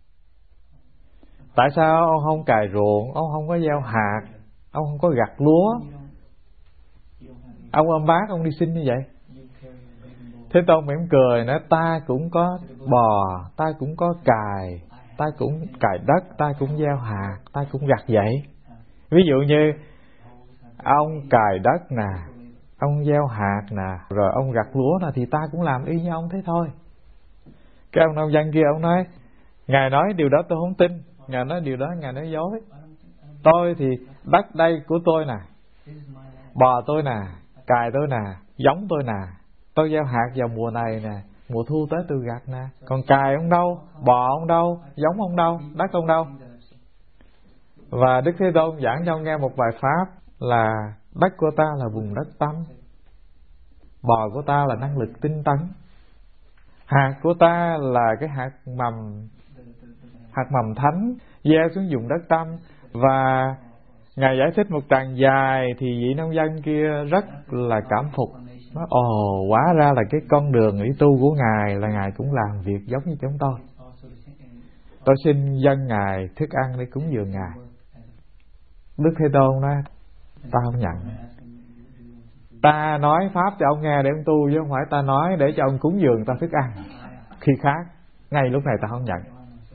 tại sao ông không cày ruộng, ông không có gieo hạt, ông không có gặt lúa, ông ôm bát ông đi xin như vậy? Thế Tôn mỉm cười nói, ta cũng có bò, ta cũng có cày, ta cũng cày đất, ta cũng gieo hạt, ta cũng gặt vậy. Ví dụ như ông cày đất nè, ông gieo hạt nè, rồi ông gặt lúa nè, thì ta cũng làm y như ông thế thôi. Cái ông nông dân kia ông nói, Ngài nói điều đó tôi không tin, Ngài nói điều đó Ngài nói dối. Tôi thì đất đây của tôi nè, bò tôi nè, cày tôi nè, giống tôi nè, tôi gieo hạt vào mùa này nè, mùa thu tới tôi gặt nè. Còn cày ông đâu, bò ông đâu, giống ông đâu, đất ông đâu. Và Đức Thế Tôn giảng cho ông nghe một bài pháp là đất của ta là vùng đất tâm, bò của ta là năng lực tinh tấn, hạt của ta là cái hạt mầm, hạt mầm thánh gieo xuống vùng đất tâm. Và Ngài giải thích một tràng dài thì vị nông dân kia rất là cảm phục. Nói, ồ, hóa ra là cái con đường ý tu của Ngài là Ngài cũng làm việc giống như chúng tôi. Tôi xin dâng Ngài thức ăn để cúng dường Ngài. Đức Thế Tôn nói, ta không nhận. Ta nói pháp cho ông nghe để ông tu, chứ không phải ta nói để cho ông cúng dường ta thức ăn. Khi khác, ngay lúc này ta không nhận.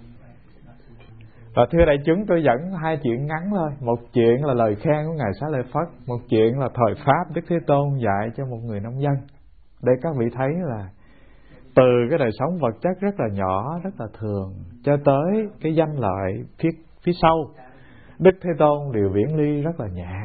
Và thưa đại chúng, tôi dẫn hai chuyện ngắn thôi. Một chuyện là lời khen của Ngài Xá Lợi Phất, một chuyện là thời pháp Đức Thế Tôn dạy cho một người nông dân, để các vị thấy là từ cái đời sống vật chất rất là nhỏ, rất là thường, cho tới cái danh lợi phía, phía sau, Đức Thế Tôn đều viễn ly rất là nhẹ.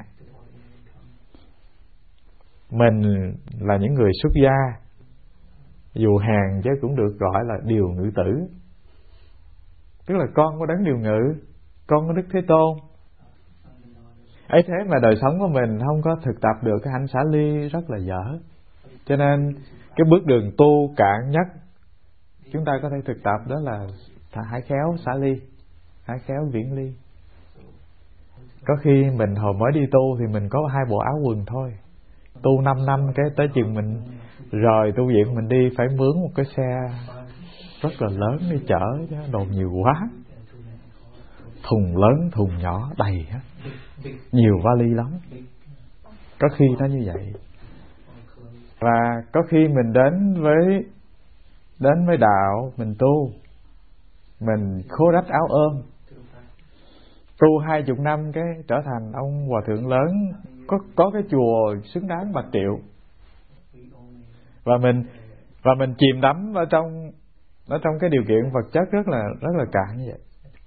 Mình là những người xuất gia, dù hèn chứ cũng được gọi là điều ngự tử, tức là con của Đấng Điều Ngự, con của Đức Thế Tôn. Ấy thế mà đời sống của mình không có thực tập được cái hạnh xả ly rất là dở. Cho nên cái bước đường tu cạn nhất chúng ta có thể thực tập đó là hãy khéo xả ly, hãy khéo viễn ly. Có khi mình hồi mới đi tu thì mình có hai bộ áo quần thôi. Tu năm năm cái tới chừng mình rời tu viện mình đi phải mướn một cái xe rất là lớn đi chở, chứ đồ nhiều quá, thùng lớn thùng nhỏ đầy hết, nhiều vali lắm. Có khi nó như vậy. Và có khi mình đến với đến với đạo, mình tu, mình khô rách áo ôm, tu hai chục năm cái trở thành ông hòa thượng lớn, có có cái chùa xứng đáng bạc triệu, và mình và mình chìm đắm ở trong ở trong cái điều kiện vật chất rất là rất là cạn như vậy.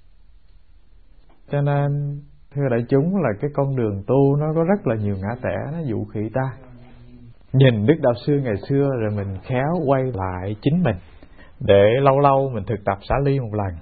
Cho nên thưa đại chúng, là cái con đường tu nó có rất là nhiều ngã tẻ, nó dụ khị ta. Nhìn Đức Đạo Sư ngày xưa rồi mình khéo quay lại chính mình, để lâu lâu mình thực tập xả ly một lần.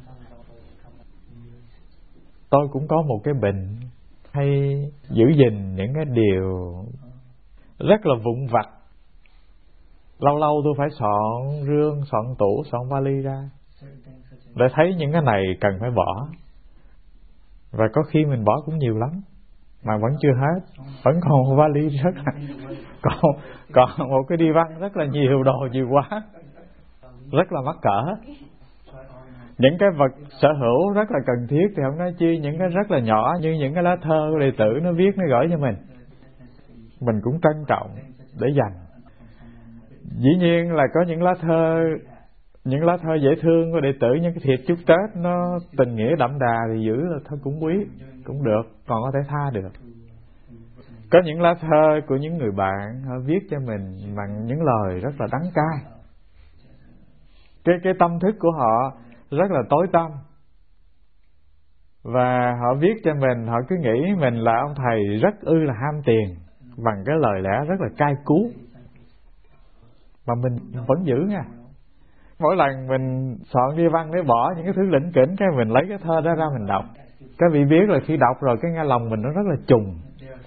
Tôi cũng có một cái bệnh hay giữ gìn những cái điều rất là vụn vặt. Lâu lâu tôi phải soạn rương, soạn tủ, soạn vali ra để thấy những cái này cần phải bỏ. Và có khi mình bỏ cũng nhiều lắm mà vẫn chưa hết, vẫn còn một vali rất là còn còn một cái đi văn rất là nhiều đồ, nhiều quá, rất là mắc cỡ. Những cái vật sở hữu rất là cần thiết thì không nói chi, những cái rất là nhỏ như những cái lá thơ của đệ tử nó viết, nó gửi cho mình, mình cũng trân trọng để dành. Dĩ nhiên là có những lá thơ, những lá thơ dễ thương của đệ tử, những cái thiệp chúc Tết nó tình nghĩa đậm đà thì giữ là thôi cũng quý, cũng được, còn có thể tha được. Có những lá thơ của những người bạn họ viết cho mình bằng những lời rất là đắng cay. Cái cái tâm thức của họ rất là tối tăm, và họ viết cho mình, họ cứ nghĩ mình là ông thầy rất ư là ham tiền, bằng cái lời lẽ rất là cay cú, mà mình vẫn giữ nha. Mỗi lần mình soạn đi văn để bỏ những cái thứ lỉnh kỉnh, cái mình lấy cái thơ đó ra mình đọc. Các vị biết là khi đọc rồi cái nghe lòng mình nó rất là trùng,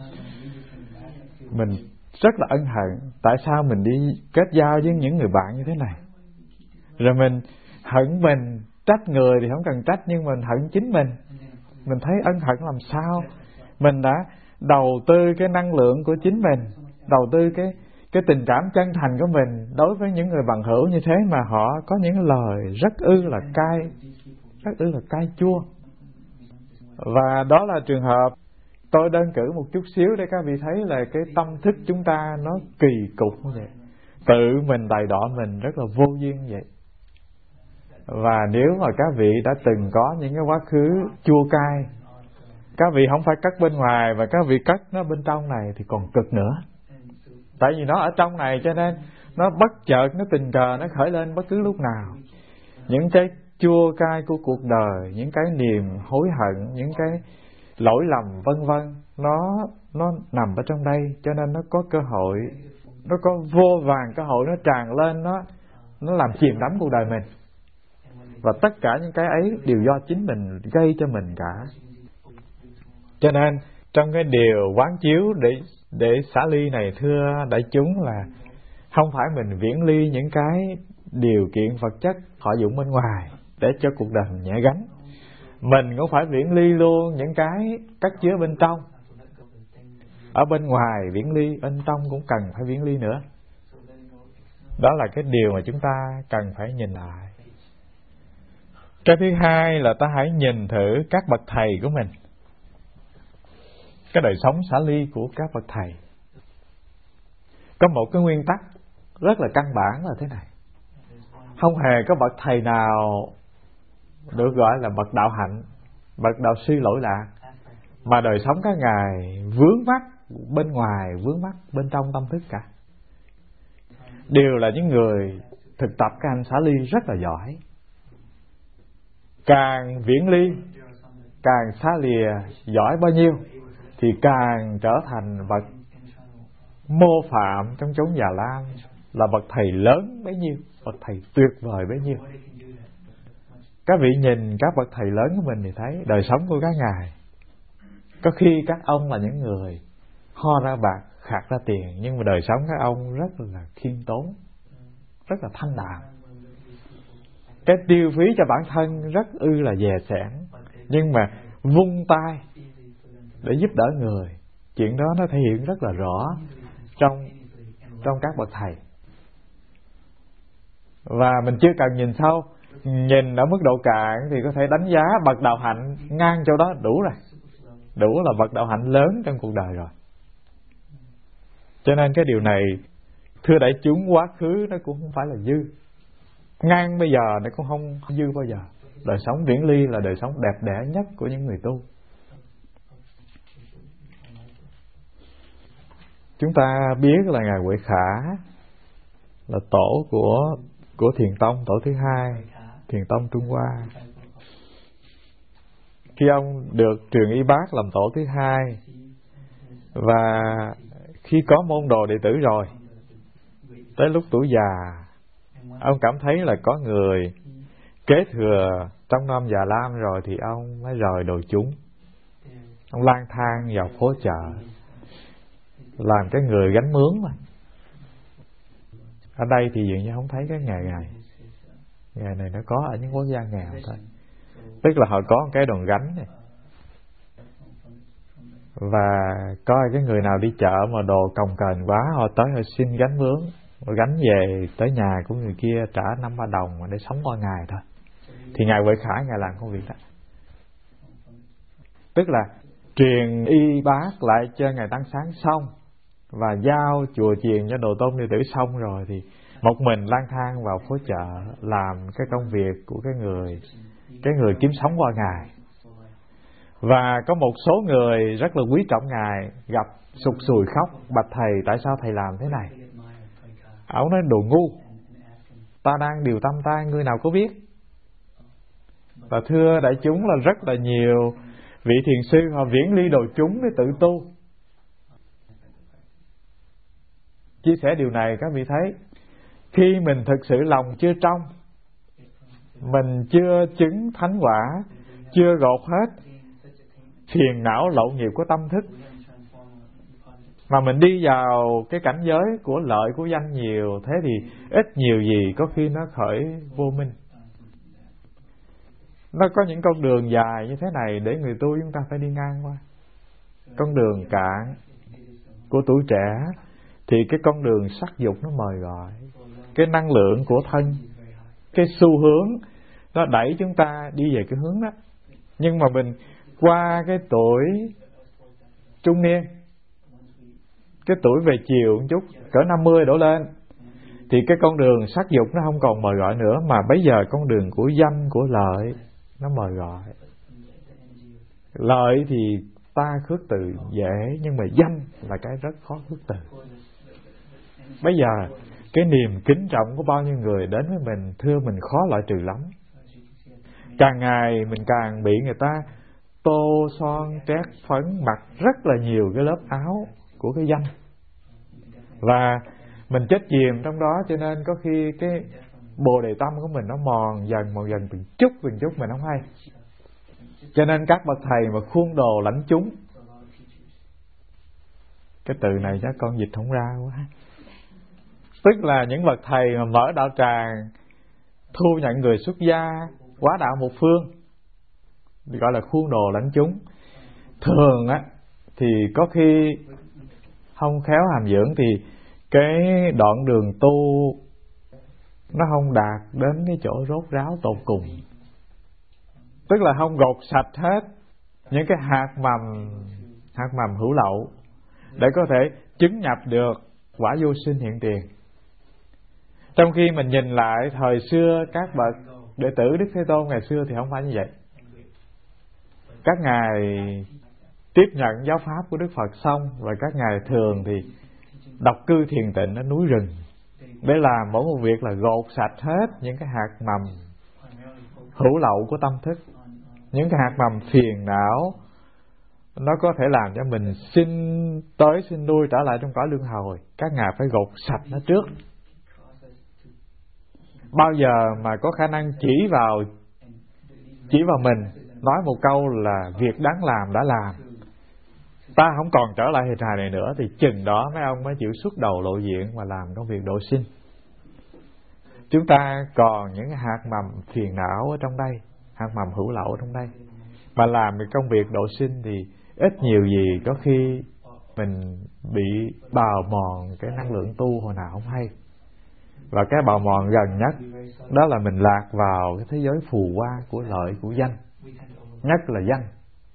mình rất là ân hận tại sao mình đi kết giao với những người bạn như thế này. Rồi mình hận mình, trách người thì không cần trách, nhưng mình hận chính mình. Mình thấy ân hận làm sao mình đã đầu tư cái năng lượng của chính mình, đầu tư cái cái tình cảm chân thành của mình đối với những người bằng hữu như thế, mà họ có những lời rất ư là cay, rất ư là cay chua. Và đó là trường hợp tôi đơn cử một chút xíu để các vị thấy là cái tâm thức chúng ta nó kỳ cục như vậy, tự mình đày đọa mình rất là vô duyên vậy. Và nếu mà các vị đã từng có những cái quá khứ chua cay, các vị không phải cất bên ngoài và các vị cất nó bên trong này thì còn cực nữa. Tại vì nó ở trong này cho nên nó bất chợt, nó tình cờ nó khởi lên bất cứ lúc nào. Những cái chua cay của cuộc đời, những cái niềm hối hận, những cái lỗi lầm vân vân, nó nó nằm ở trong đây, cho nên nó có cơ hội, nó có vô vàn cơ hội nó tràn lên, nó nó làm chìm đắm cuộc đời mình. Và tất cả những cái ấy đều do chính mình gây cho mình cả. Cho nên trong cái điều quán chiếu để để xả ly này, thưa đại chúng, là không phải mình viễn ly những cái điều kiện vật chất họ dụng bên ngoài để cho cuộc đời mình nhẹ gánh. Mình cũng phải viễn ly luôn những cái cất chứa bên trong. Ở bên ngoài viễn ly, bên trong cũng cần phải viễn ly nữa. Đó là cái điều mà chúng ta cần phải nhìn lại. Cái thứ hai là ta hãy nhìn thử các bậc thầy của mình, cái đời sống xả ly của các bậc thầy. Có một cái nguyên tắc rất là căn bản là thế này: không hề có bậc thầy nào được gọi là bậc đạo hạnh, bậc đạo sư lỗi lạc, mà đời sống các ngài vướng mắc bên ngoài, vướng mắc bên trong tâm thức cả. Đều là những người thực tập cái hành xả ly rất là giỏi. Càng viễn ly, càng xá lìa giỏi bao nhiêu thì càng trở thành bậc mô phạm trong chốn Già Lam, là bậc thầy lớn bấy nhiêu, bậc thầy tuyệt vời bấy nhiêu. Các vị nhìn các bậc thầy lớn của mình thì thấy đời sống của các ngài, có khi các ông là những người ho ra bạc khạc ra tiền, nhưng mà đời sống các ông rất là khiêm tốn, rất là thanh đạm. Cái tiêu phí cho bản thân rất ư là dè sẻn, nhưng mà vung tay để giúp đỡ người, chuyện đó nó thể hiện rất là rõ trong trong các bậc thầy. Và mình chưa cần nhìn sâu, nhìn ở mức độ cạn thì có thể đánh giá bậc đạo hạnh ngang chỗ đó đủ rồi, đủ là bậc đạo hạnh lớn trong cuộc đời rồi. Cho nên cái điều này, thưa đại chúng, quá khứ nó cũng không phải là dư, ngang bây giờ nó cũng không dư bao giờ. Đời sống viễn ly là đời sống đẹp đẽ nhất của những người tu. Chúng ta biết là Ngài Huệ Khả là tổ của của Thiền Tông, tổ thứ hai, Thiền Tông Trung Hoa. Khi ông được truyền y bác làm tổ thứ hai, và khi có môn đồ đệ tử rồi, tới lúc tuổi già, ông cảm thấy là có người kế thừa trong năm Già Lam rồi, thì ông mới rời đồi chúng. Ông lang thang vào phố chợ, làm cái người gánh mướn mà. Ở đây thì dường như không thấy cái nghề này. Nghề này nó có ở những quốc gia nghèo thôi. Tức là họ có một cái đòn gánh này, Và coi cái người nào đi chợ mà đồ cồng kềnh quá, họ tới họ xin gánh vướng, họ gánh về tới nhà của người kia trả năm ba đồng để sống qua ngày thôi. Thì Ngài Huệ Khải Ngài làm công việc đó. Tức là truyền y bác lại cho Ngài Tăng Sáng xong, và giao chùa chiền cho đồ tôn đệ tử xong rồi, thì một mình lang thang vào phố chợ làm cái công việc của cái người cái người kiếm sống qua ngày. Và có một số người rất là quý trọng Ngài gặp sụt sùi khóc: bạch thầy, tại sao thầy làm thế này? Ông nói: đồ ngu, ta đang điều tâm ta, ngươi nào có biết. Và thưa đại chúng là rất là nhiều vị thiền sư họ viễn ly đồ chúng để tự tu. Chia sẻ điều này các vị thấy, khi mình thực sự lòng chưa trong, mình chưa chứng thánh quả, chưa gột hết phiền não lậu nghiệp của tâm thức, mà mình đi vào cái cảnh giới của lợi của danh nhiều, thế thì ít nhiều gì có khi nó khởi vô minh. Nó có những con đường dài như thế này để người tu chúng ta phải đi ngang qua. Con đường cạn của tuổi trẻ thì cái con đường sắc dục nó mời gọi, cái năng lượng của thân, cái xu hướng nó đẩy chúng ta đi về cái hướng đó. Nhưng mà mình qua cái tuổi trung niên, cái tuổi về chiều một chút, cỡ năm mươi đổ lên, thì cái con đường sắc dục nó không còn mời gọi nữa, mà bây giờ con đường của danh, của lợi nó mời gọi. Lợi thì ta khước từ dễ, nhưng mà danh là cái rất khó khước từ. Bây giờ cái niềm kính trọng của bao nhiêu người đến với mình, thưa mình khó loại trừ lắm. Càng ngày mình càng bị người ta tô son trét phấn, mặc rất là nhiều cái lớp áo của cái danh, và mình chết chìm trong đó, cho nên có khi cái bồ đề tâm của mình nó mòn dần mòn dần từng chút từng chút mình không hay. Cho nên các bậc thầy mà khuôn đồ lãnh chúng, cái từ này chắc con dịch không ra quá, tức là những bậc thầy mà mở đạo tràng thu nhận người xuất gia quá đạo một phương, gọi là khuôn đồ lãnh chúng. Thường á thì có khi không khéo hàm dưỡng thì cái đoạn đường tu nó không đạt đến cái chỗ rốt ráo tột cùng, tức là không gột sạch hết những cái hạt mầm hạt mầm hữu lậu để có thể chứng nhập được quả vô sinh hiện tiền. Trong khi mình nhìn lại thời xưa các bậc đệ tử Đức Thế Tôn ngày xưa thì không phải như vậy. Các ngài tiếp nhận giáo pháp của Đức Phật xong, và các ngài thường thì độc cư thiền tịnh ở núi rừng để làm mỗi một việc là gột sạch hết những cái hạt mầm hữu lậu của tâm thức, những cái hạt mầm phiền não nó có thể làm cho mình xin tới xin lui trở lại trong cõi luân hồi. Các ngài phải gột sạch nó trước. Bao giờ mà có khả năng chỉ vào chỉ vào mình, nói một câu là việc đáng làm đã làm, ta không còn trở lại hình hài này nữa, thì chừng đó mấy ông mới chịu xuất đầu lộ diện mà làm công việc độ sinh. Chúng ta còn những hạt mầm phiền não ở trong đây, hạt mầm hữu lậu ở trong đây, mà làm cái công việc độ sinh thì ít nhiều gì có khi mình bị bào mòn cái năng lượng tu hồi nào không hay. Và cái bào mòn gần nhất đó là mình lạc vào cái thế giới phù hoa của lợi của danh, nhất là danh.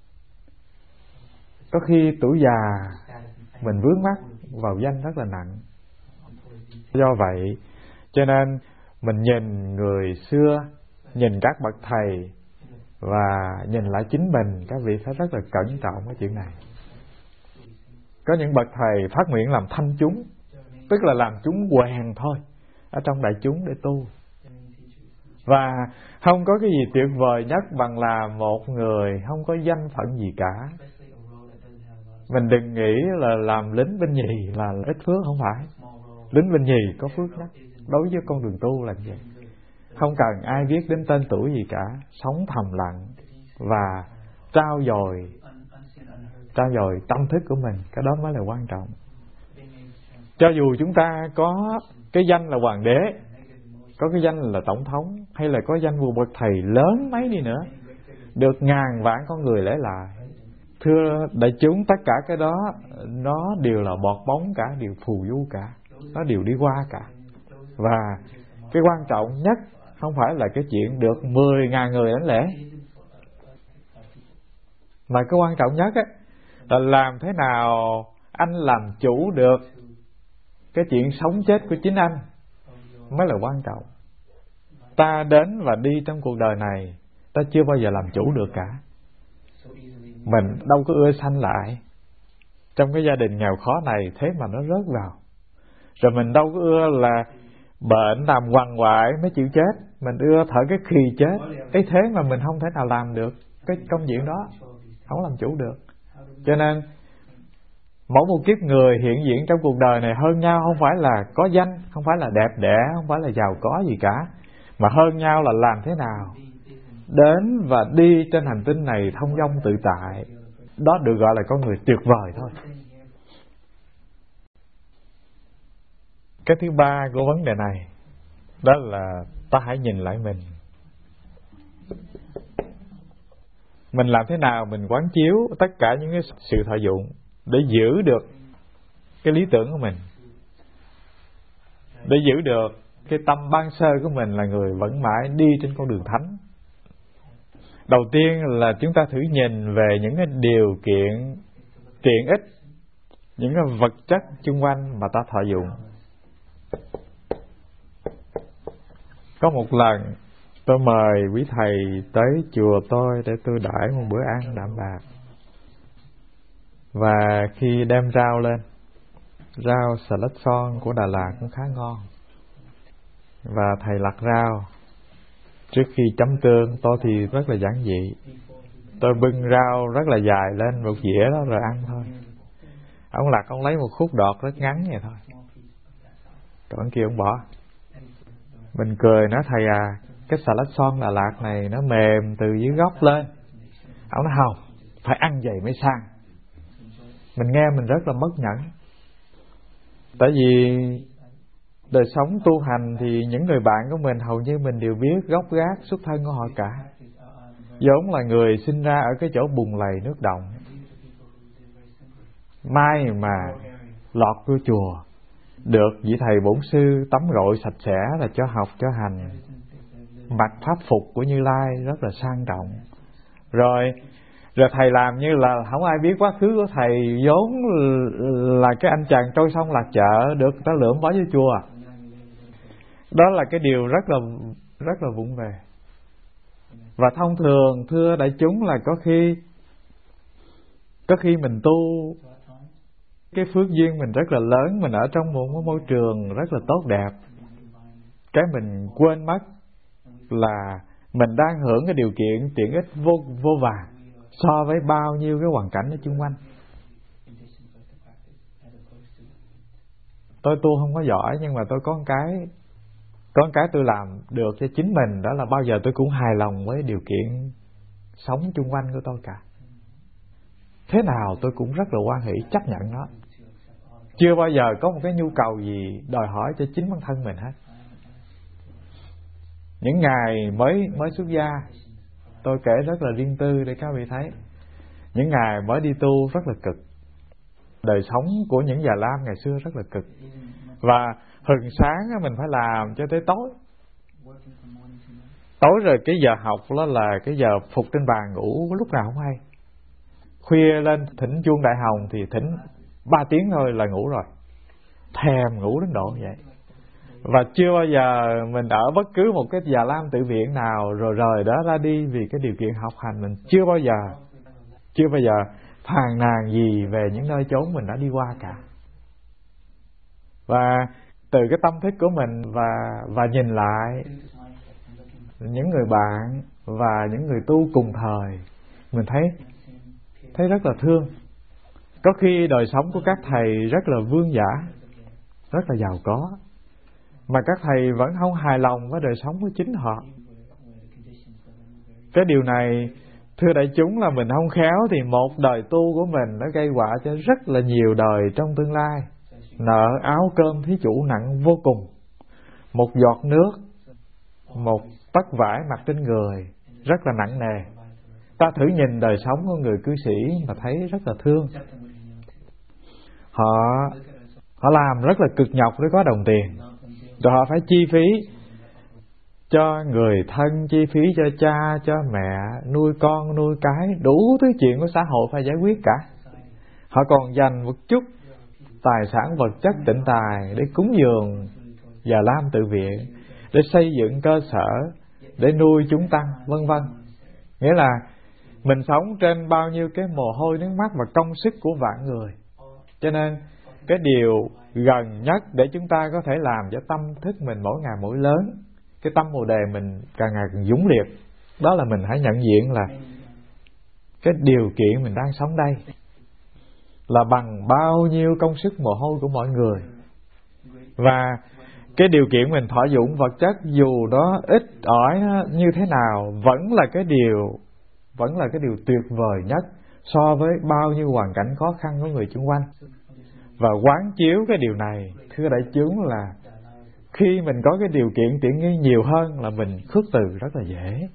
Có khi tuổi già mình vướng mắc vào danh rất là nặng. Do vậy cho nên mình nhìn người xưa, nhìn các bậc thầy và nhìn lại chính mình, các vị phải rất là cẩn trọng cái chuyện này. Có những bậc thầy phát nguyện làm thanh chúng, tức là làm chúng quèn thôi ở trong đại chúng để tu. Và không có cái gì tuyệt vời nhất bằng là một người không có danh phận gì cả. Mình đừng nghĩ là làm lính binh nhì là ít phước, không phải. Lính binh nhì có phước nhất. Đối với con đường tu là vậy. Không cần ai biết đến tên tuổi gì cả, sống thầm lặng và trao dồi trao dồi tâm thức của mình, cái đó mới là quan trọng. Cho dù chúng ta có cái danh là hoàng đế, có cái danh là tổng thống, hay là có danh một bậc thầy lớn mấy đi nữa, được ngàn vạn con người lễ lại, Thưa đại chúng, tất cả cái đó nó đều là bọt bóng cả, đều phù du cả, nó đều đi qua cả. Và cái quan trọng nhất không phải là cái chuyện được mười ngàn người đánh lễ, mà cái quan trọng nhất ấy, là làm thế nào anh làm chủ được cái chuyện sống chết của chính anh mới là quan trọng. Ta đến và đi trong cuộc đời này, ta chưa bao giờ làm chủ được cả. Mình đâu có ưa sanh lại trong cái gia đình nghèo khó này, thế mà nó rớt vào. Rồi mình đâu có ưa là bệnh nằm quằn quại mới chịu chết, mình ưa thở cái khi chết. Ấy thế mà mình không thể nào làm được cái công việc đó, không làm chủ được. Cho nên mỗi một kiếp người hiện diện trong cuộc đời này hơn nhau không phải là có danh, không phải là đẹp đẽ, không phải là giàu có gì cả, mà hơn nhau là làm thế nào đến và đi trên hành tinh này thông dong tự tại. Đó được gọi là con người tuyệt vời thôi. Cái thứ ba của vấn đề này, đó là ta hãy nhìn lại mình. Mình làm thế nào mình quán chiếu tất cả những cái sự thọ dụng để giữ được cái lý tưởng của mình, để giữ được cái tâm ban sơ của mình là người vẫn mãi đi trên con đường thánh. Đầu tiên là chúng ta thử nhìn về những cái điều kiện tiện ích, những cái vật chất xung quanh mà ta thọ dụng. Có một lần tôi mời quý thầy tới chùa tôi để tôi đãi một bữa ăn đạm bạc. Và khi đem rau lên, rau xà lách son của Đà Lạt cũng khá ngon. Và thầy lặt rau. Trước khi chấm tương, tôi thì rất là giản dị. Tôi bưng rau rất là dài lên một dĩa đó rồi ăn thôi. Ông lặt ông lấy một khúc đọt rất ngắn vậy thôi, còn kia ông bỏ. Mình cười nói thầy à, cái xà lách son Đà Lạt này nó mềm từ dưới gốc lên. Ông nói không, phải ăn vậy mới sang. Mình nghe mình rất là bất nhẫn. Tại vì đời sống tu hành thì những người bạn của mình hầu như mình đều biết gốc gác xuất thân của họ cả. Giống là người sinh ra ở cái chỗ bùn lầy nước động, mai mà lọt vô chùa, được vị thầy bổn sư tắm gội sạch sẽ là cho học cho hành, mặc pháp phục của Như Lai rất là sang trọng. Rồi Rồi thầy làm như là không ai biết quá khứ của thầy, vốn là cái anh chàng trôi sông lạc chợ, được ta lượm bỏ vô chùa. Đó là cái điều rất là rất là vụng về. Và thông thường thưa đại chúng là có khi có khi mình tu cái phước duyên mình rất là lớn, mình ở trong một môi trường rất là tốt đẹp, cái mình quên mất là mình đang hưởng cái điều kiện tiện ích vô vô vàn so với bao nhiêu cái hoàn cảnh ở xung quanh. Tôi tu không có giỏi, nhưng mà tôi có một cái có một cái tôi làm được cho chính mình, đó là bao giờ tôi cũng hài lòng với điều kiện sống xung quanh của tôi cả. Thế nào tôi cũng rất là hoan hỷ chấp nhận nó. Chưa bao giờ có một cái nhu cầu gì đòi hỏi cho chính bản thân mình hết. Những ngày mới mới xuất gia, tôi kể rất là riêng tư để các vị thấy. Những ngày mới đi tu rất là cực. Đời sống của những già lam ngày xưa rất là cực. Và hừng sáng mình phải làm cho tới tối. Tối rồi cái giờ học đó là cái giờ phục trên bàn ngủ lúc nào không hay. Khuya lên thỉnh chuông đại hồng thì thỉnh ba tiếng thôi là ngủ rồi. Thèm ngủ đến độ vậy. Và chưa bao giờ mình ở bất cứ một cái già lam tự viện nào rồi rời đó ra đi vì cái điều kiện học hành, mình chưa bao giờ chưa bao giờ phàn nàn gì về những nơi chốn mình đã đi qua cả. Và từ cái tâm thức của mình và và nhìn lại những người bạn và những người tu cùng thời, mình thấy thấy rất là thương. Có khi đời sống của các thầy rất là vương giả, rất là giàu có, mà các thầy vẫn không hài lòng với đời sống của chính họ. Cái điều này thưa đại chúng là mình không khéo thì một đời tu của mình nó gây họa cho rất là nhiều đời trong tương lai. Nợ áo cơm thí chủ nặng vô cùng. Một giọt nước, một tấc vải mặc trên người rất là nặng nề. Ta thử nhìn đời sống của người cư sĩ mà thấy rất là thương. Họ Họ làm rất là cực nhọc để có đồng tiền, rồi họ phải chi phí cho người thân, chi phí cho cha, cho mẹ, nuôi con, nuôi cái, đủ thứ chuyện của xã hội phải giải quyết cả. Họ còn dành một chút tài sản vật chất tịnh tài để cúng dường Già Lam tự viện, để xây dựng cơ sở, để nuôi chúng tăng, vân vân. Nghĩa là mình sống trên bao nhiêu cái mồ hôi nước mắt và công sức của vạn người. Cho nên cái điều gần nhất để chúng ta có thể làm cho tâm thức mình mỗi ngày mỗi lớn, cái tâm Bồ Đề mình càng ngày càng dũng liệt, đó là mình hãy nhận diện là cái điều kiện mình đang sống đây là bằng bao nhiêu công sức mồ hôi của mọi người. Và cái điều kiện mình thọ dụng vật chất dù đó ít ỏi như thế nào vẫn là cái điều vẫn là cái điều tuyệt vời nhất so với bao nhiêu hoàn cảnh khó khăn của người xung quanh. Và quán chiếu cái điều này, thưa đại chúng, là khi mình có cái điều kiện tiện nghi nhiều hơn là mình khước từ rất là dễ.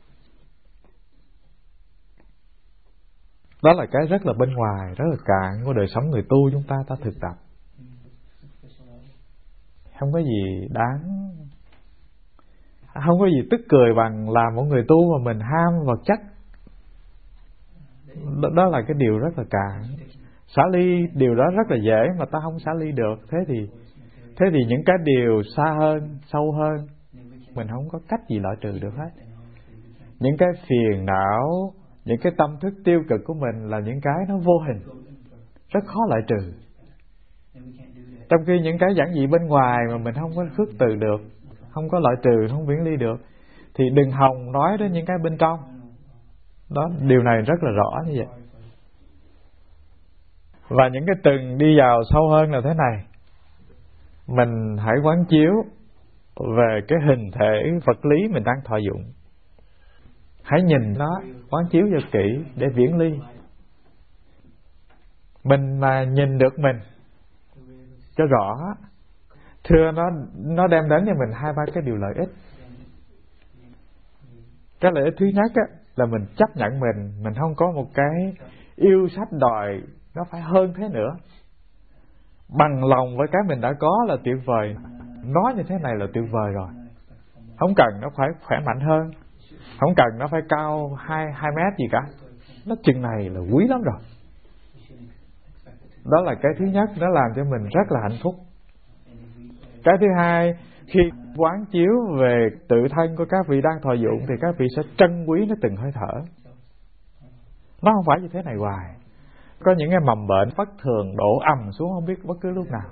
Đó là cái rất là bên ngoài, rất là cạn của đời sống người tu chúng ta ta thực tập. Không có gì đáng, không có gì tức cười bằng làm một người tu mà mình ham vật chất. Đó, đó là cái điều rất là cạn. Xả ly điều đó rất là dễ mà ta không xả ly được. Thế thì Thế thì những cái điều xa hơn, sâu hơn, mình không có cách gì loại trừ được hết. Những cái phiền não, những cái tâm thức tiêu cực của mình là những cái nó vô hình, rất khó loại trừ. Trong khi những cái giản dị bên ngoài mà mình không có khước từ được, không có loại trừ, không viễn ly được, thì đừng hòng nói đến những cái bên trong. Đó, điều này rất là rõ như vậy. Và những cái từng đi vào sâu hơn là thế này. Mình hãy quán chiếu về cái hình thể vật lý mình đang thọ dụng. Hãy nhìn nó, quán chiếu cho kỹ để viễn ly. Mình mà nhìn được mình cho rõ, thưa nó nó đem đến cho mình hai ba cái điều lợi ích. Cái lợi ích thứ nhất á, là mình chấp nhận mình, mình không có một cái yêu sách đòi nó phải hơn thế nữa. Bằng lòng với cái mình đã có là tuyệt vời. Nói như thế này là tuyệt vời rồi. Không cần nó phải khỏe mạnh hơn, không cần nó phải cao hai hai mét gì cả. Nó chừng này là quý lắm rồi. Đó là cái thứ nhất, nó làm cho mình rất là hạnh phúc. Cái thứ hai, khi quán chiếu về tự thân của các vị đang thọ dụng thì các vị sẽ trân quý nó từng hơi thở. Nó không phải như thế này hoài. Có những cái mầm bệnh bất thường đổ ầm xuống không biết bất cứ lúc nào.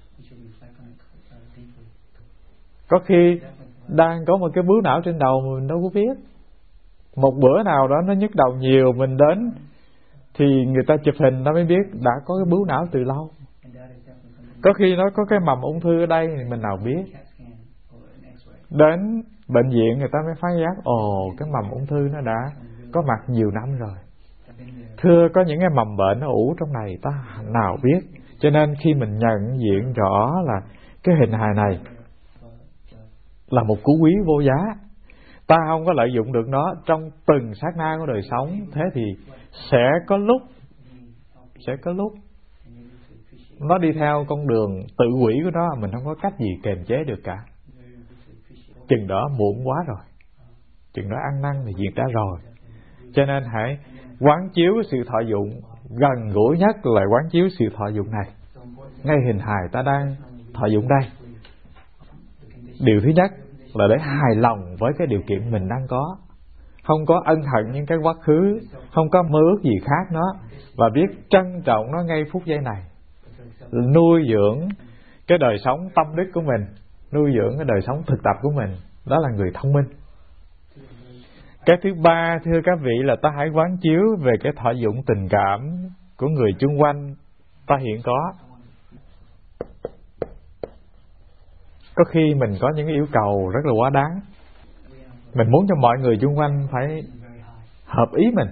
Có khi đang có một cái bướu não trên đầu mình đâu có biết. Một bữa nào đó nó nhức đầu nhiều, mình đến thì người ta chụp hình nó mới biết đã có cái bướu não từ lâu. Có khi nó có cái mầm ung thư ở đây thì mình nào biết. Đến bệnh viện người ta mới phát giác ồ, cái mầm ung thư nó đã có mặt nhiều năm rồi. Thưa, có những cái mầm bệnh nó ủ trong này ta nào biết. Cho nên khi mình nhận diện rõ là cái hình hài này là một cú quý vô giá, ta không có lợi dụng được nó trong từng sát na của đời sống, thế thì sẽ có lúc sẽ có lúc nó đi theo con đường tự hủy của nó, mình không có cách gì kềm chế được cả. Chừng đó muộn quá rồi, chừng đó ăn năn thì diệt ra rồi. Cho nên hãy quán chiếu sự thọ dụng. Gần gũi nhất là quán chiếu sự thọ dụng này. Ngay hình hài ta đang thọ dụng đây. Điều thứ nhất là để hài lòng với cái điều kiện mình đang có, không có ân hận những cái quá khứ, không có mơ ước gì khác nó, và biết trân trọng nó ngay phút giây này. Nuôi dưỡng cái đời sống tâm đức của mình, nuôi dưỡng cái đời sống thực tập của mình. Đó là người thông minh. Cái thứ ba, thưa các vị, là ta hãy quán chiếu về cái thọ dụng tình cảm của người chung quanh ta hiện có. Có khi mình có những yêu cầu rất là quá đáng. Mình muốn cho mọi người chung quanh phải hợp ý mình.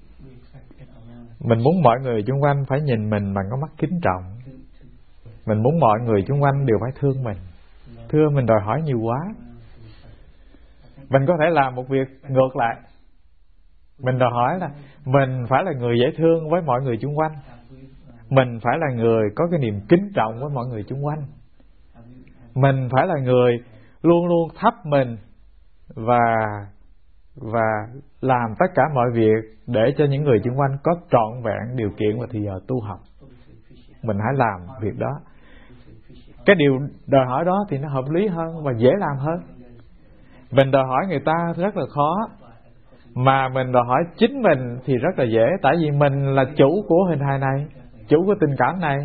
Mình muốn mọi người chung quanh phải nhìn mình bằng con mắt kính trọng. Mình muốn mọi người chung quanh đều phải thương mình. Thưa, mình đòi hỏi nhiều quá. Mình có thể làm một việc ngược lại. Mình đòi hỏi là mình phải là người dễ thương với mọi người xung quanh. Mình phải là người có cái niềm kính trọng với mọi người xung quanh. Mình phải là người luôn luôn thắp mình và và làm tất cả mọi việc để cho những người xung quanh có trọn vẹn điều kiện và thì giờ tu học. Mình hãy làm việc đó. Cái điều đòi hỏi đó thì nó hợp lý hơn và dễ làm hơn. Mình đòi hỏi người ta rất là khó, mà mình đòi hỏi chính mình thì rất là dễ. Tại vì mình là chủ của hình hài này, chủ của tình cảm này.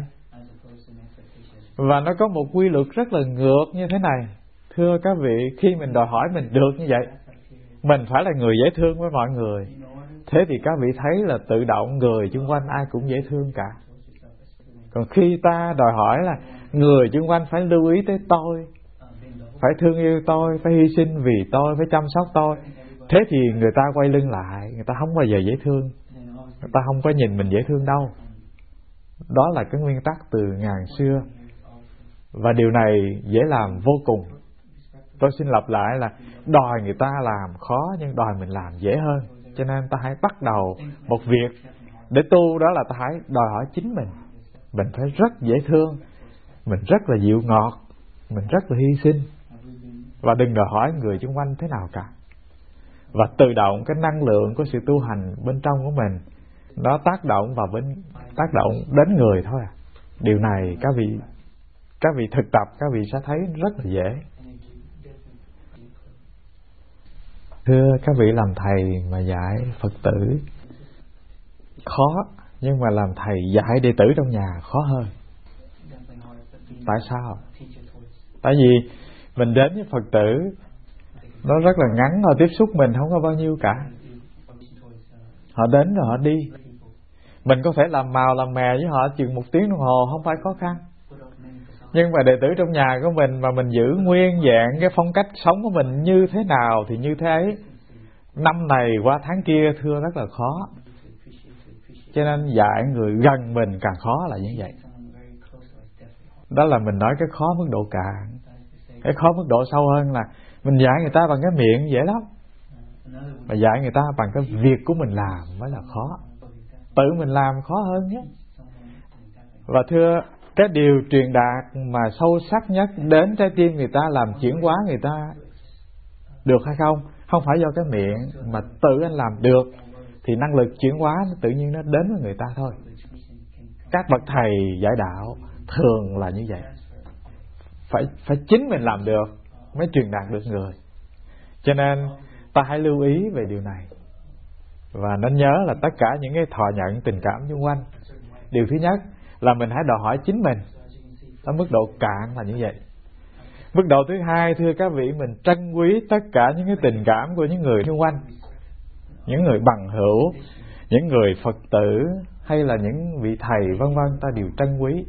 Và nó có một quy luật rất là ngược như thế này. Thưa các vị, khi mình đòi hỏi mình được như vậy, mình phải là người dễ thương với mọi người, thế thì các vị thấy là tự động người xung quanh ai cũng dễ thương cả. Còn khi ta đòi hỏi là người xung quanh phải lưu ý tới tôi, phải thương yêu tôi, phải hy sinh vì tôi, phải chăm sóc tôi, thế thì người ta quay lưng lại, người ta không bao giờ dễ thương. Người ta không có nhìn mình dễ thương đâu. Đó là cái nguyên tắc từ ngàn xưa. Và điều này dễ làm vô cùng. Tôi xin lặp lại là đòi người ta làm khó, nhưng đòi mình làm dễ hơn. Cho nên ta hãy bắt đầu một việc để tu, đó là ta hãy đòi hỏi chính mình. Mình phải rất dễ thương, mình rất là dịu ngọt, mình rất là hy sinh. Và đừng đòi hỏi người xung quanh thế nào cả. Và tự động cái năng lượng của sự tu hành bên trong của mình nó tác động vào bên tác động đến người thôi à. Điều này các vị các vị thực tập các vị sẽ thấy rất là dễ. Thưa các vị, làm thầy mà dạy Phật tử khó, nhưng mà làm thầy dạy đệ tử trong nhà khó hơn. Tại sao? Tại vì mình đến với Phật tử nó rất là ngắn, họ tiếp xúc mình không có bao nhiêu cả. Họ đến rồi họ đi. Mình có thể làm màu làm mè với họ chừng một tiếng đồng hồ, không phải khó khăn. Nhưng mà đệ tử trong nhà của mình mà mình giữ nguyên vẹn cái phong cách sống của mình như thế nào thì như thế ấy. Năm này qua tháng kia thưa rất là khó. Cho nên dạy người gần mình càng khó là như vậy. Đó là mình nói cái khó mức độ cạn. Cái khó mức độ sâu hơn là mình dạy người ta bằng cái miệng dễ lắm, mà dạy người ta bằng cái việc của mình làm mới là khó. Tự mình làm khó hơn nhé. Và thưa, cái điều truyền đạt mà sâu sắc nhất đến trái tim người ta, làm chuyển hóa người ta được hay không, không phải do cái miệng, mà tự anh làm được thì năng lực chuyển hóa nó tự nhiên nó đến với người ta thôi. Các bậc thầy giải đạo thường là như vậy. Phải phải chính mình làm được mới truyền đạt được người. Cho nên ta hãy lưu ý về điều này. Và nên nhớ là tất cả những cái thọ nhận tình cảm xung quanh, điều thứ nhất là mình hãy đòi hỏi chính mình. Ở mức độ cạn là như vậy. Mức độ thứ hai, thưa các vị, mình trân quý tất cả những cái tình cảm của những người xung quanh, những người bằng hữu, những người Phật tử hay là những vị thầy vân vân, ta đều trân quý.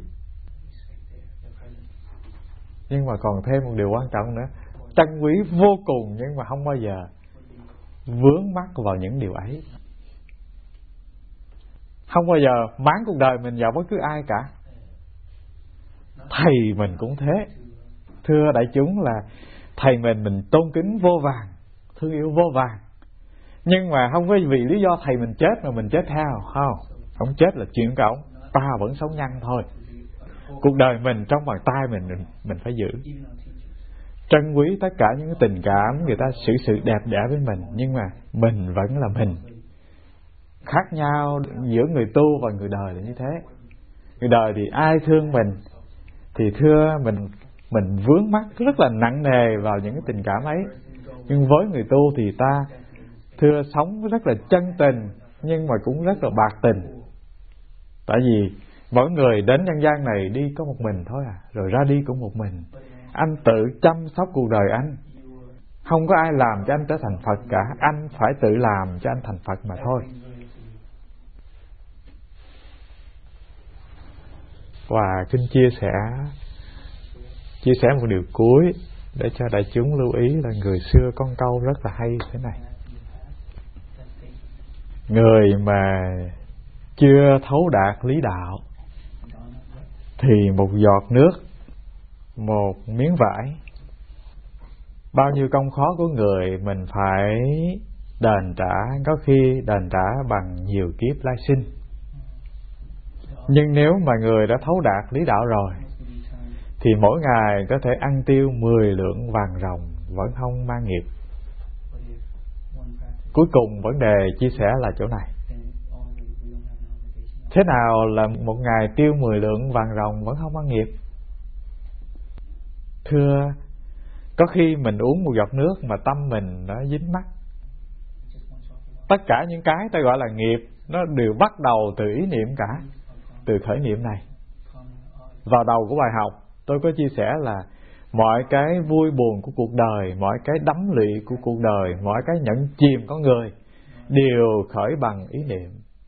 Nhưng mà còn thêm một điều quan trọng nữa, trân quý vô cùng nhưng mà không bao giờ vướng mắc vào những điều ấy. Không bao giờ máng cuộc đời mình vào bất cứ ai cả. Thầy mình cũng thế. Thưa đại chúng, là thầy mình mình tôn kính vô vàn, thương yêu vô vàn. Nhưng mà không có vì lý do thầy mình chết mà mình chết theo. Không, ông chết là chuyện của ông, ta vẫn sống nhăn thôi. Cuộc đời mình trong bàn tay mình, mình mình phải giữ. Trân quý tất cả những tình cảm, người ta xử sự đẹp đẽ với mình, nhưng mà mình vẫn là mình. Khác nhau giữa người tu và người đời là như thế. Người đời thì ai thương mình thì thưa mình mình vướng mắc rất là nặng nề vào những cái tình cảm ấy. Nhưng với người tu thì ta thưa sống rất là chân tình, nhưng mà cũng rất là bạc tình. Tại vì mỗi người đến nhân gian này đi có một mình thôi à, rồi ra đi cũng một mình. Anh tự chăm sóc cuộc đời anh, không có ai làm cho anh trở thành Phật cả. Anh phải tự làm cho anh thành Phật mà thôi. Và kinh chia sẻ chia sẻ một điều cuối để cho đại chúng lưu ý là người xưa có câu rất là hay thế này: người mà chưa thấu đạt lý đạo thì một giọt nước, một miếng vải, bao nhiêu công khó của người mình phải đền trả, có khi đền trả bằng nhiều kiếp lai sinh. Nhưng nếu mà người đã thấu đạt lý đạo rồi thì mỗi ngày có thể ăn tiêu mười lượng vàng ròng vẫn không mang nghiệp. Cuối cùng vấn đề chia sẻ là chỗ này. Thế nào là một ngày tiêu mười lượng vàng ròng vẫn không mang nghiệp? Thưa, có khi mình uống một giọt nước mà tâm mình nó dính mắc. Tất cả những cái ta gọi là nghiệp nó đều bắt đầu từ ý niệm cả, từ khởi niệm này. Vào đầu của bài học tôi có chia sẻ là mọi cái vui buồn của cuộc đời, mọi cái đắm lụy của cuộc đời, mọi cái nhận chìm con người đều khởi bằng ý niệm.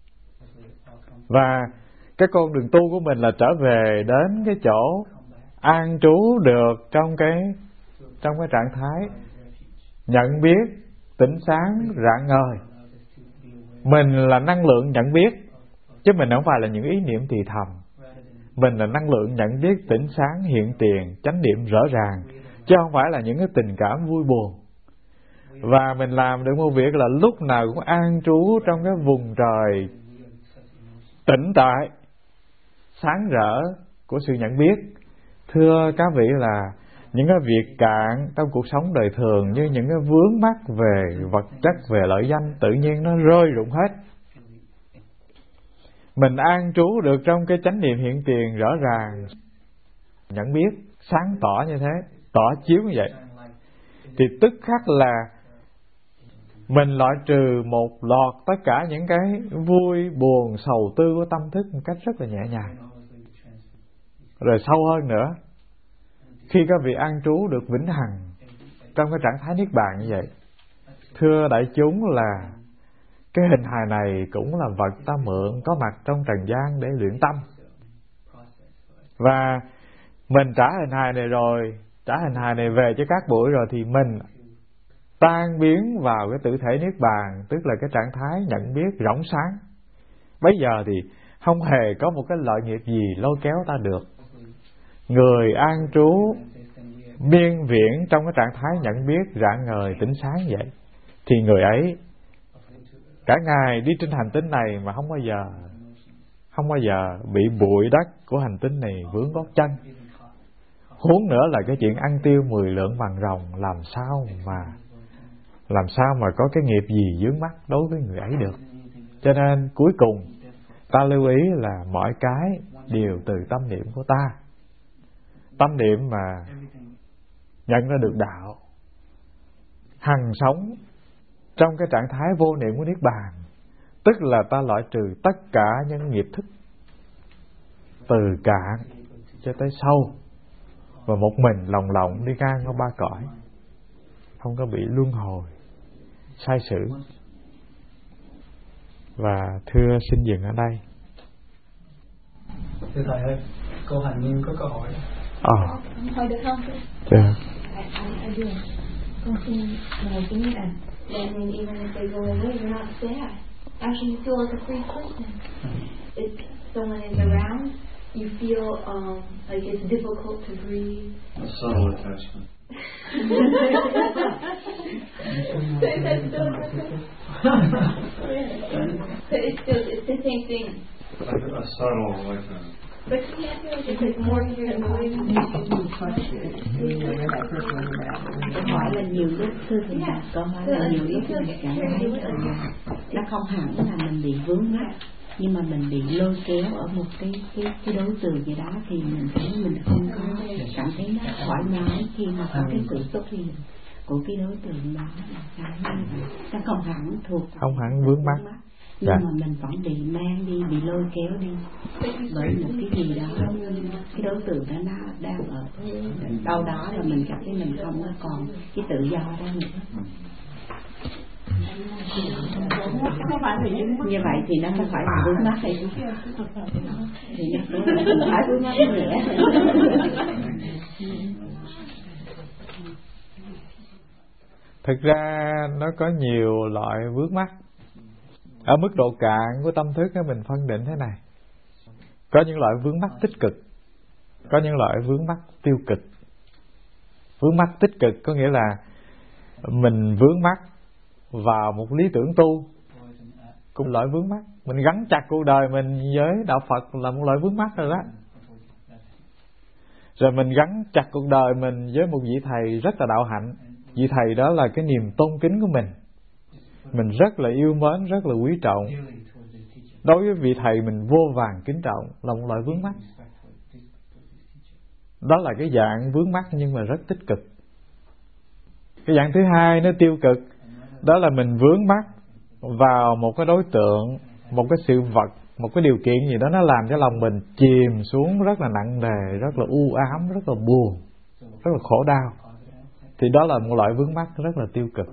Và cái con đường tu của mình là trở về đến cái chỗ an trú được trong cái trong cái trạng thái nhận biết, tỉnh sáng, rạng ngời. Mình là năng lượng nhận biết, chứ mình không phải là những ý niệm thì thầm. Mình là năng lượng nhận biết tỉnh sáng hiện tiền, chánh niệm rõ ràng, chứ không phải là những cái tình cảm vui buồn. Và mình làm được một việc là lúc nào cũng an trú trong cái vùng trời tĩnh tại, sáng rỡ của sự nhận biết. Thưa các vị là những cái việc cạn trong cuộc sống đời thường, như những cái vướng mắc về vật chất, về lợi danh, tự nhiên nó rơi rụng hết. Mình an trú được trong cái chánh niệm hiện tiền rõ ràng, nhận biết sáng tỏ như thế, tỏ chiếu như vậy, thì tức khắc là mình loại trừ một loạt tất cả những cái vui buồn sầu tư của tâm thức một cách rất là nhẹ nhàng. Rồi sâu hơn nữa, khi các vị an trú được vĩnh hằng trong cái trạng thái niết bàn như vậy, thưa đại chúng là cái hình hài này cũng là vật ta mượn có mặt trong trần gian để luyện tâm. Và mình trả hình hài này rồi, trả hình hài này về cho các buổi rồi, thì mình tan biến vào cái tự thể niết bàn, tức là cái trạng thái nhận biết rỗng sáng. Bây giờ thì không hề có một cái lợi nghiệp gì lôi kéo ta được. Người an trú miên viễn trong cái trạng thái nhận biết rạng ngời tỉnh sáng vậy, thì người ấy cả ngày đi trên hành tinh này mà không bao giờ không bao giờ bị bụi đất của hành tinh này vướng gót chân. Huống nữa là cái chuyện ăn tiêu mười lượng vàng ròng, làm sao mà làm sao mà có cái nghiệp gì vướng mắc đối với người ấy được. Cho nên cuối cùng ta lưu ý là mọi cái đều từ tâm niệm của ta. Tâm niệm mà nhận ra được đạo, hằng sống trong cái trạng thái vô niệm của niết bàn, tức là ta loại trừ tất cả những nghiệp thức từ cạn cho tới sâu, và một mình lòng lộng đi ngang qua ba cõi, không có bị luân hồi sai sử. Và thưa xin dừng ở đây. Thưa thầy ơi, cô Hạnh Nhiên có câu hỏi. Ờ. Hỏi được không? Được. Được. Con xin mời chính là that means even if they go away, you're not sad. Actually, you feel like a free person. If someone is around, you feel um, like it's difficult to breathe. A subtle attachment. So it's still it's the same thing. Like a subtle, like a. But you can't feel like it's more here than hỏi là nhiều lúc thưa thì câu hỏi là nhiều lúc mình cảm thấy nó không hẳn là mình bị vướng mắc, nhưng mà mình bị lôi kéo ở một cái cái cái đối tượng gì đó, thì mình thấy mình không có cảm thấy nó thoải mái khi mà có cái sự xuất hiện của cái đối tượng đó. Nó không hẳn thuộc không hẳn vướng mắc, nhưng dạ. mà mình vẫn bị mang đi, bị lôi kéo đi bởi một cái gì đó, cái đối tượng đó nó đang ở đâu đó, là mình cảm thấy mình không có còn cái tự do đó nữa. Như vậy thì nó không phải là vướng mắc hay gì, thì nó không phải vướng mắc nữa. Thực ra nó có nhiều loại vướng mắc. Ở mức độ cạn của tâm thức mình phân định thế này: có những loại vướng mắc tích cực, có những loại vướng mắc tiêu cực. Vướng mắc tích cực có nghĩa là mình vướng mắc vào một lý tưởng tu cũng loại vướng mắc. Mình gắn chặt cuộc đời mình với đạo Phật là một loại vướng mắc rồi đó. Rồi mình gắn chặt cuộc đời mình với một vị thầy rất là đạo hạnh. Vị thầy đó là cái niềm tôn kính của mình, mình rất là yêu mến, rất là quý trọng. Đối với vị thầy mình vô vàn kính trọng là một loại vướng mắc. Đó là cái dạng vướng mắc nhưng mà rất tích cực. Cái dạng thứ hai nó tiêu cực, đó là mình vướng mắc vào một cái đối tượng, một cái sự vật, một cái điều kiện gì đó nó làm cho lòng mình chìm xuống rất là nặng nề, rất là u ám, rất là buồn, rất là khổ đau. Thì đó là một loại vướng mắc rất là tiêu cực.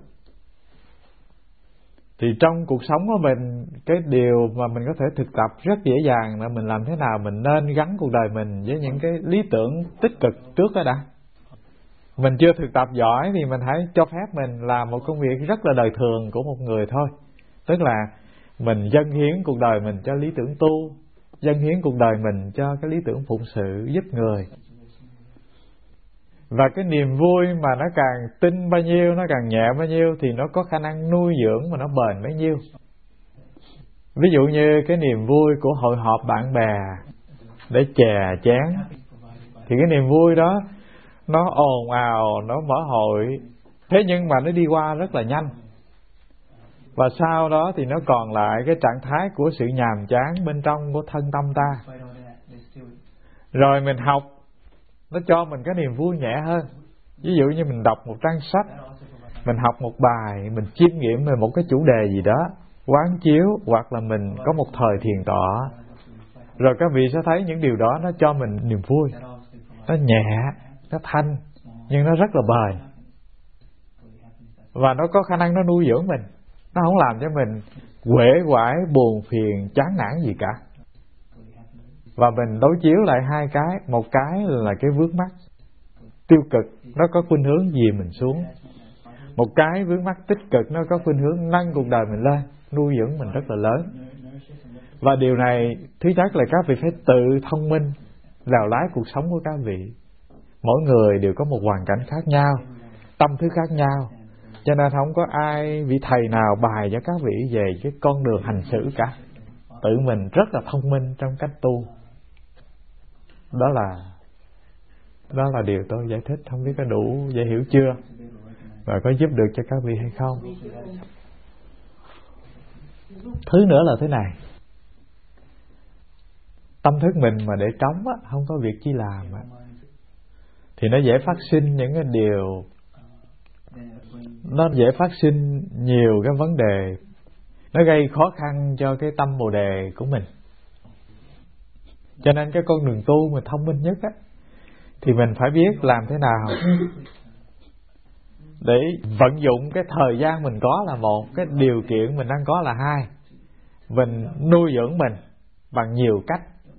Thì trong cuộc sống của mình, cái điều mà mình có thể thực tập rất dễ dàng là mình làm thế nào mình nên gắn cuộc đời mình với những cái lý tưởng tích cực trước đó đã. Mình chưa thực tập giỏi thì mình hãy cho phép mình làm một công việc rất là đời thường của một người thôi. Tức là mình dâng hiến cuộc đời mình cho lý tưởng tu, dâng hiến cuộc đời mình cho cái lý tưởng phụng sự giúp người. Và cái niềm vui mà nó càng tinh bao nhiêu, nó càng nhẹ bao nhiêu thì nó có khả năng nuôi dưỡng mà nó bền bấy nhiêu. Ví dụ như cái niềm vui của hội họp bạn bè để chè chén, thì cái niềm vui đó nó ồn ào, nó mở hội, thế nhưng mà nó đi qua rất là nhanh. Và sau đó thì nó còn lại cái trạng thái của sự nhàm chán bên trong của thân tâm ta. Rồi mình học, nó cho mình cái niềm vui nhẹ hơn. Ví dụ như mình đọc một trang sách, mình học một bài, mình chiêm nghiệm về một cái chủ đề gì đó, quán chiếu, hoặc là mình có một thời thiền tọa. Rồi các vị sẽ thấy những điều đó nó cho mình niềm vui. Nó nhẹ, nó thanh, nhưng nó rất là bền. Và nó có khả năng nó nuôi dưỡng mình. Nó không làm cho mình uể oải, buồn phiền, chán nản gì cả. Và mình đối chiếu lại hai cái. Một cái là cái vướng mắc tiêu cực, nó có khuynh hướng dì mình xuống. Một cái vướng mắc tích cực, nó có khuynh hướng nâng cuộc đời mình lên, nuôi dưỡng mình rất là lớn. Và điều này thứ nhất là các vị phải tự thông minh lèo lái cuộc sống của các vị. Mỗi người đều có một hoàn cảnh khác nhau, tâm thức khác nhau, cho nên không có ai vị thầy nào bài cho các vị về cái con đường hành xử cả. Tự mình rất là thông minh trong cách tu. Đó là Đó là điều tôi giải thích. Không biết có đủ dễ hiểu chưa, và có giúp được cho các vị hay không. Thứ nữa là thế này, tâm thức mình mà để trống á, không có việc chi làm á, thì nó dễ phát sinh những cái điều, nó dễ phát sinh nhiều cái vấn đề, nó gây khó khăn cho cái tâm bồ đề của mình. Cho nên cái con đường tu mà thông minh nhất á, thì mình phải biết làm thế nào để vận dụng cái thời gian mình có là một, cái điều kiện mình đang có là hai. Mình nuôi dưỡng mình bằng nhiều cách.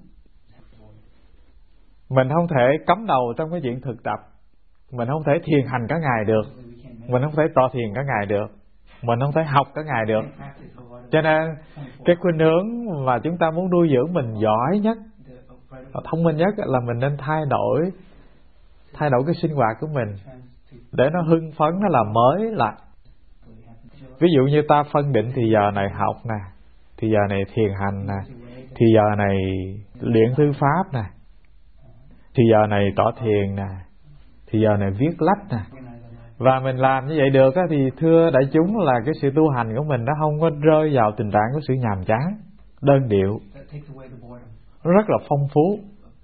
Mình không thể cắm đầu trong cái chuyện thực tập. Mình không thể thiền hành cả ngày được. Mình không thể tọa thiền cả ngày được. Mình không thể học cả ngày được. Cho nên cái khuynh hướng mà chúng ta muốn nuôi dưỡng mình giỏi nhất, thông minh nhất là mình nên thay đổi Thay đổi cái sinh hoạt của mình để nó hưng phấn, nó làm mới lại. Ví dụ như ta phân định thì giờ này học nè, thì giờ này thiền hành nè, thì giờ này luyện thư pháp nè, thì giờ này tọa thiền nè, thì giờ này viết lách nè. Và mình làm như vậy được á, thì thưa đại chúng là cái sự tu hành của mình nó không có rơi vào tình trạng của sự nhàm chán, đơn điệu. Nó rất là phong phú.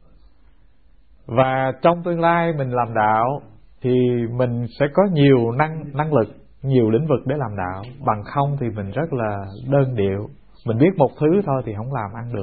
Và trong tương lai mình làm đạo thì mình sẽ có nhiều năng năng lực, nhiều lĩnh vực để làm đạo. Bằng không thì mình rất là đơn điệu. Mình biết một thứ thôi thì không làm ăn được.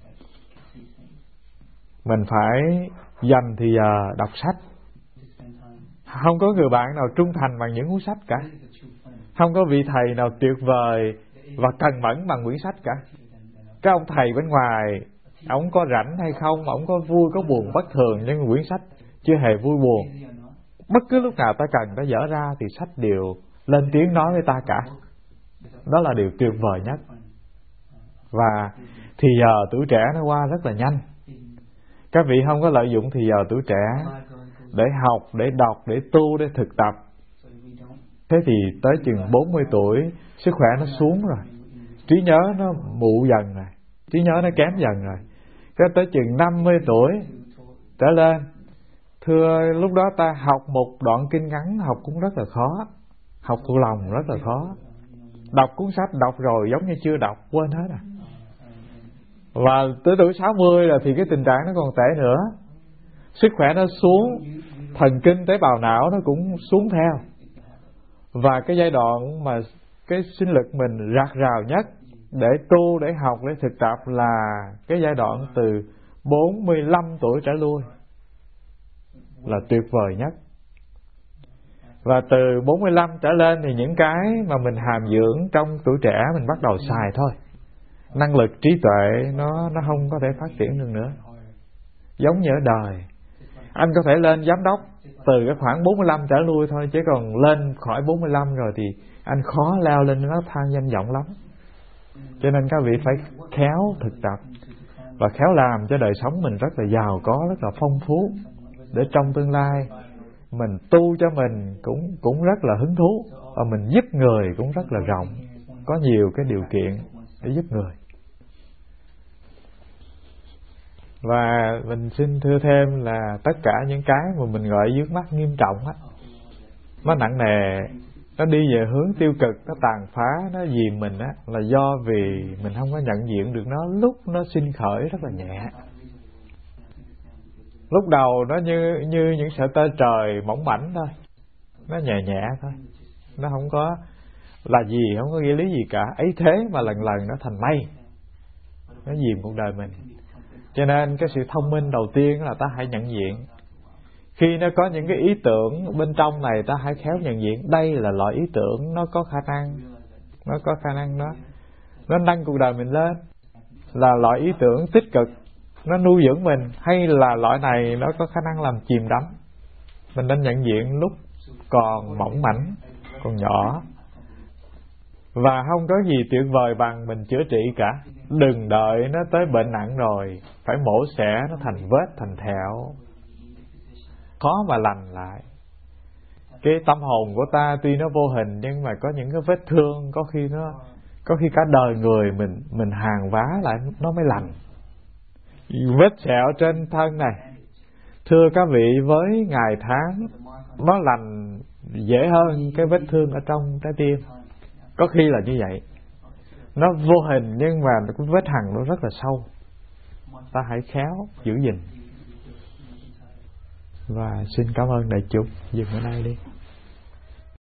Mình phải dành thì giờ đọc sách. Không có người bạn nào trung thành bằng những cuốn sách cả. Không có vị thầy nào tuyệt vời và cần mẫn bằng quyển sách cả. Cái ông thầy bên ngoài, ông có rảnh hay không, ông có vui có buồn bất thường, nhưng quyển sách chưa hề vui buồn. Bất cứ lúc nào ta cần ta dở ra thì sách đều lên tiếng nói với ta cả. Đó là điều tuyệt vời nhất. Và thì giờ tuổi trẻ nó qua rất là nhanh. Các vị không có lợi dụng thì giờ tuổi trẻ để học, để đọc, để tu, để thực tập. Thế thì tới chừng bốn mươi tuổi, sức khỏe nó xuống rồi, trí nhớ nó mụ dần rồi, trí nhớ nó kém dần rồi. Cái tới chừng năm mươi tuổi trở lên, thưa lúc đó ta học một đoạn kinh ngắn học cũng rất là khó, học thuộc lòng rất là khó. Đọc cuốn sách đọc rồi giống như chưa đọc, quên hết à. Và tới tuổi sáu mươi là thì cái tình trạng nó còn tệ nữa. Sức khỏe nó xuống, thần kinh tế bào não nó cũng xuống theo. Và cái giai đoạn mà cái sinh lực mình rạc rào nhất để tu, để học, để thực tập là cái giai đoạn từ bốn mươi lăm tuổi trở lui là tuyệt vời nhất. Và từ bốn mươi lăm trở lên thì những cái mà mình hàm dưỡng trong tuổi trẻ mình bắt đầu xài thôi. Năng lực trí tuệ nó nó không có thể phát triển được nữa. Giống như ở đời, anh có thể lên giám đốc từ cái khoảng bốn mươi lăm trở lui thôi, chứ còn lên khỏi bốn mươi lăm rồi thì anh khó leo lên nó thang danh vọng lắm. Cho nên các vị phải khéo thực tập và khéo làm cho đời sống mình rất là giàu có, rất là phong phú, để trong tương lai mình tu cho mình cũng cũng rất là hứng thú, và mình giúp người cũng rất là rộng, có nhiều cái điều kiện để giúp người. Và mình xin thưa thêm là tất cả những cái mà mình gọi vướng mắc nghiêm trọng á, nó nặng nề, nó đi về hướng tiêu cực, nó tàn phá, nó dìm mình á, là do vì mình không có nhận diện được nó lúc nó sinh khởi rất là nhẹ. Lúc đầu nó như như những sợi tơ trời mỏng mảnh thôi, nó nhẹ nhẹ thôi, nó không có là gì, không có nghĩa lý gì cả. Ấy thế mà lần lần nó thành mây, nó dìm cuộc đời mình. Cho nên cái sự thông minh đầu tiên là ta hãy nhận diện. Khi nó có những cái ý tưởng bên trong này, ta hãy khéo nhận diện đây là loại ý tưởng nó có khả năng, nó có khả năng nó nó nâng cuộc đời mình lên, là loại ý tưởng tích cực, nó nuôi dưỡng mình, hay là loại này nó có khả năng làm chìm đắm. Mình nên nhận diện lúc còn mỏng mảnh, còn nhỏ. Và không có gì tuyệt vời bằng mình chữa trị cả. Đừng đợi nó tới bệnh nặng rồi phải mổ xẻ nó thành vết, thành thẹo, khó mà lành lại. Cái tâm hồn của ta tuy nó vô hình, nhưng mà có những cái vết thương, có khi nó có khi cả đời người mình mình hàn vá lại nó mới lành. Vết sẹo trên thân này, thưa các vị, với ngày tháng nó lành dễ hơn cái vết thương ở trong trái tim. Có khi là như vậy, nó vô hình nhưng mà cái vết hằn nó rất là sâu. Ta hãy khéo giữ gìn. Và xin cảm ơn đại chúng, dừng ở đây đi.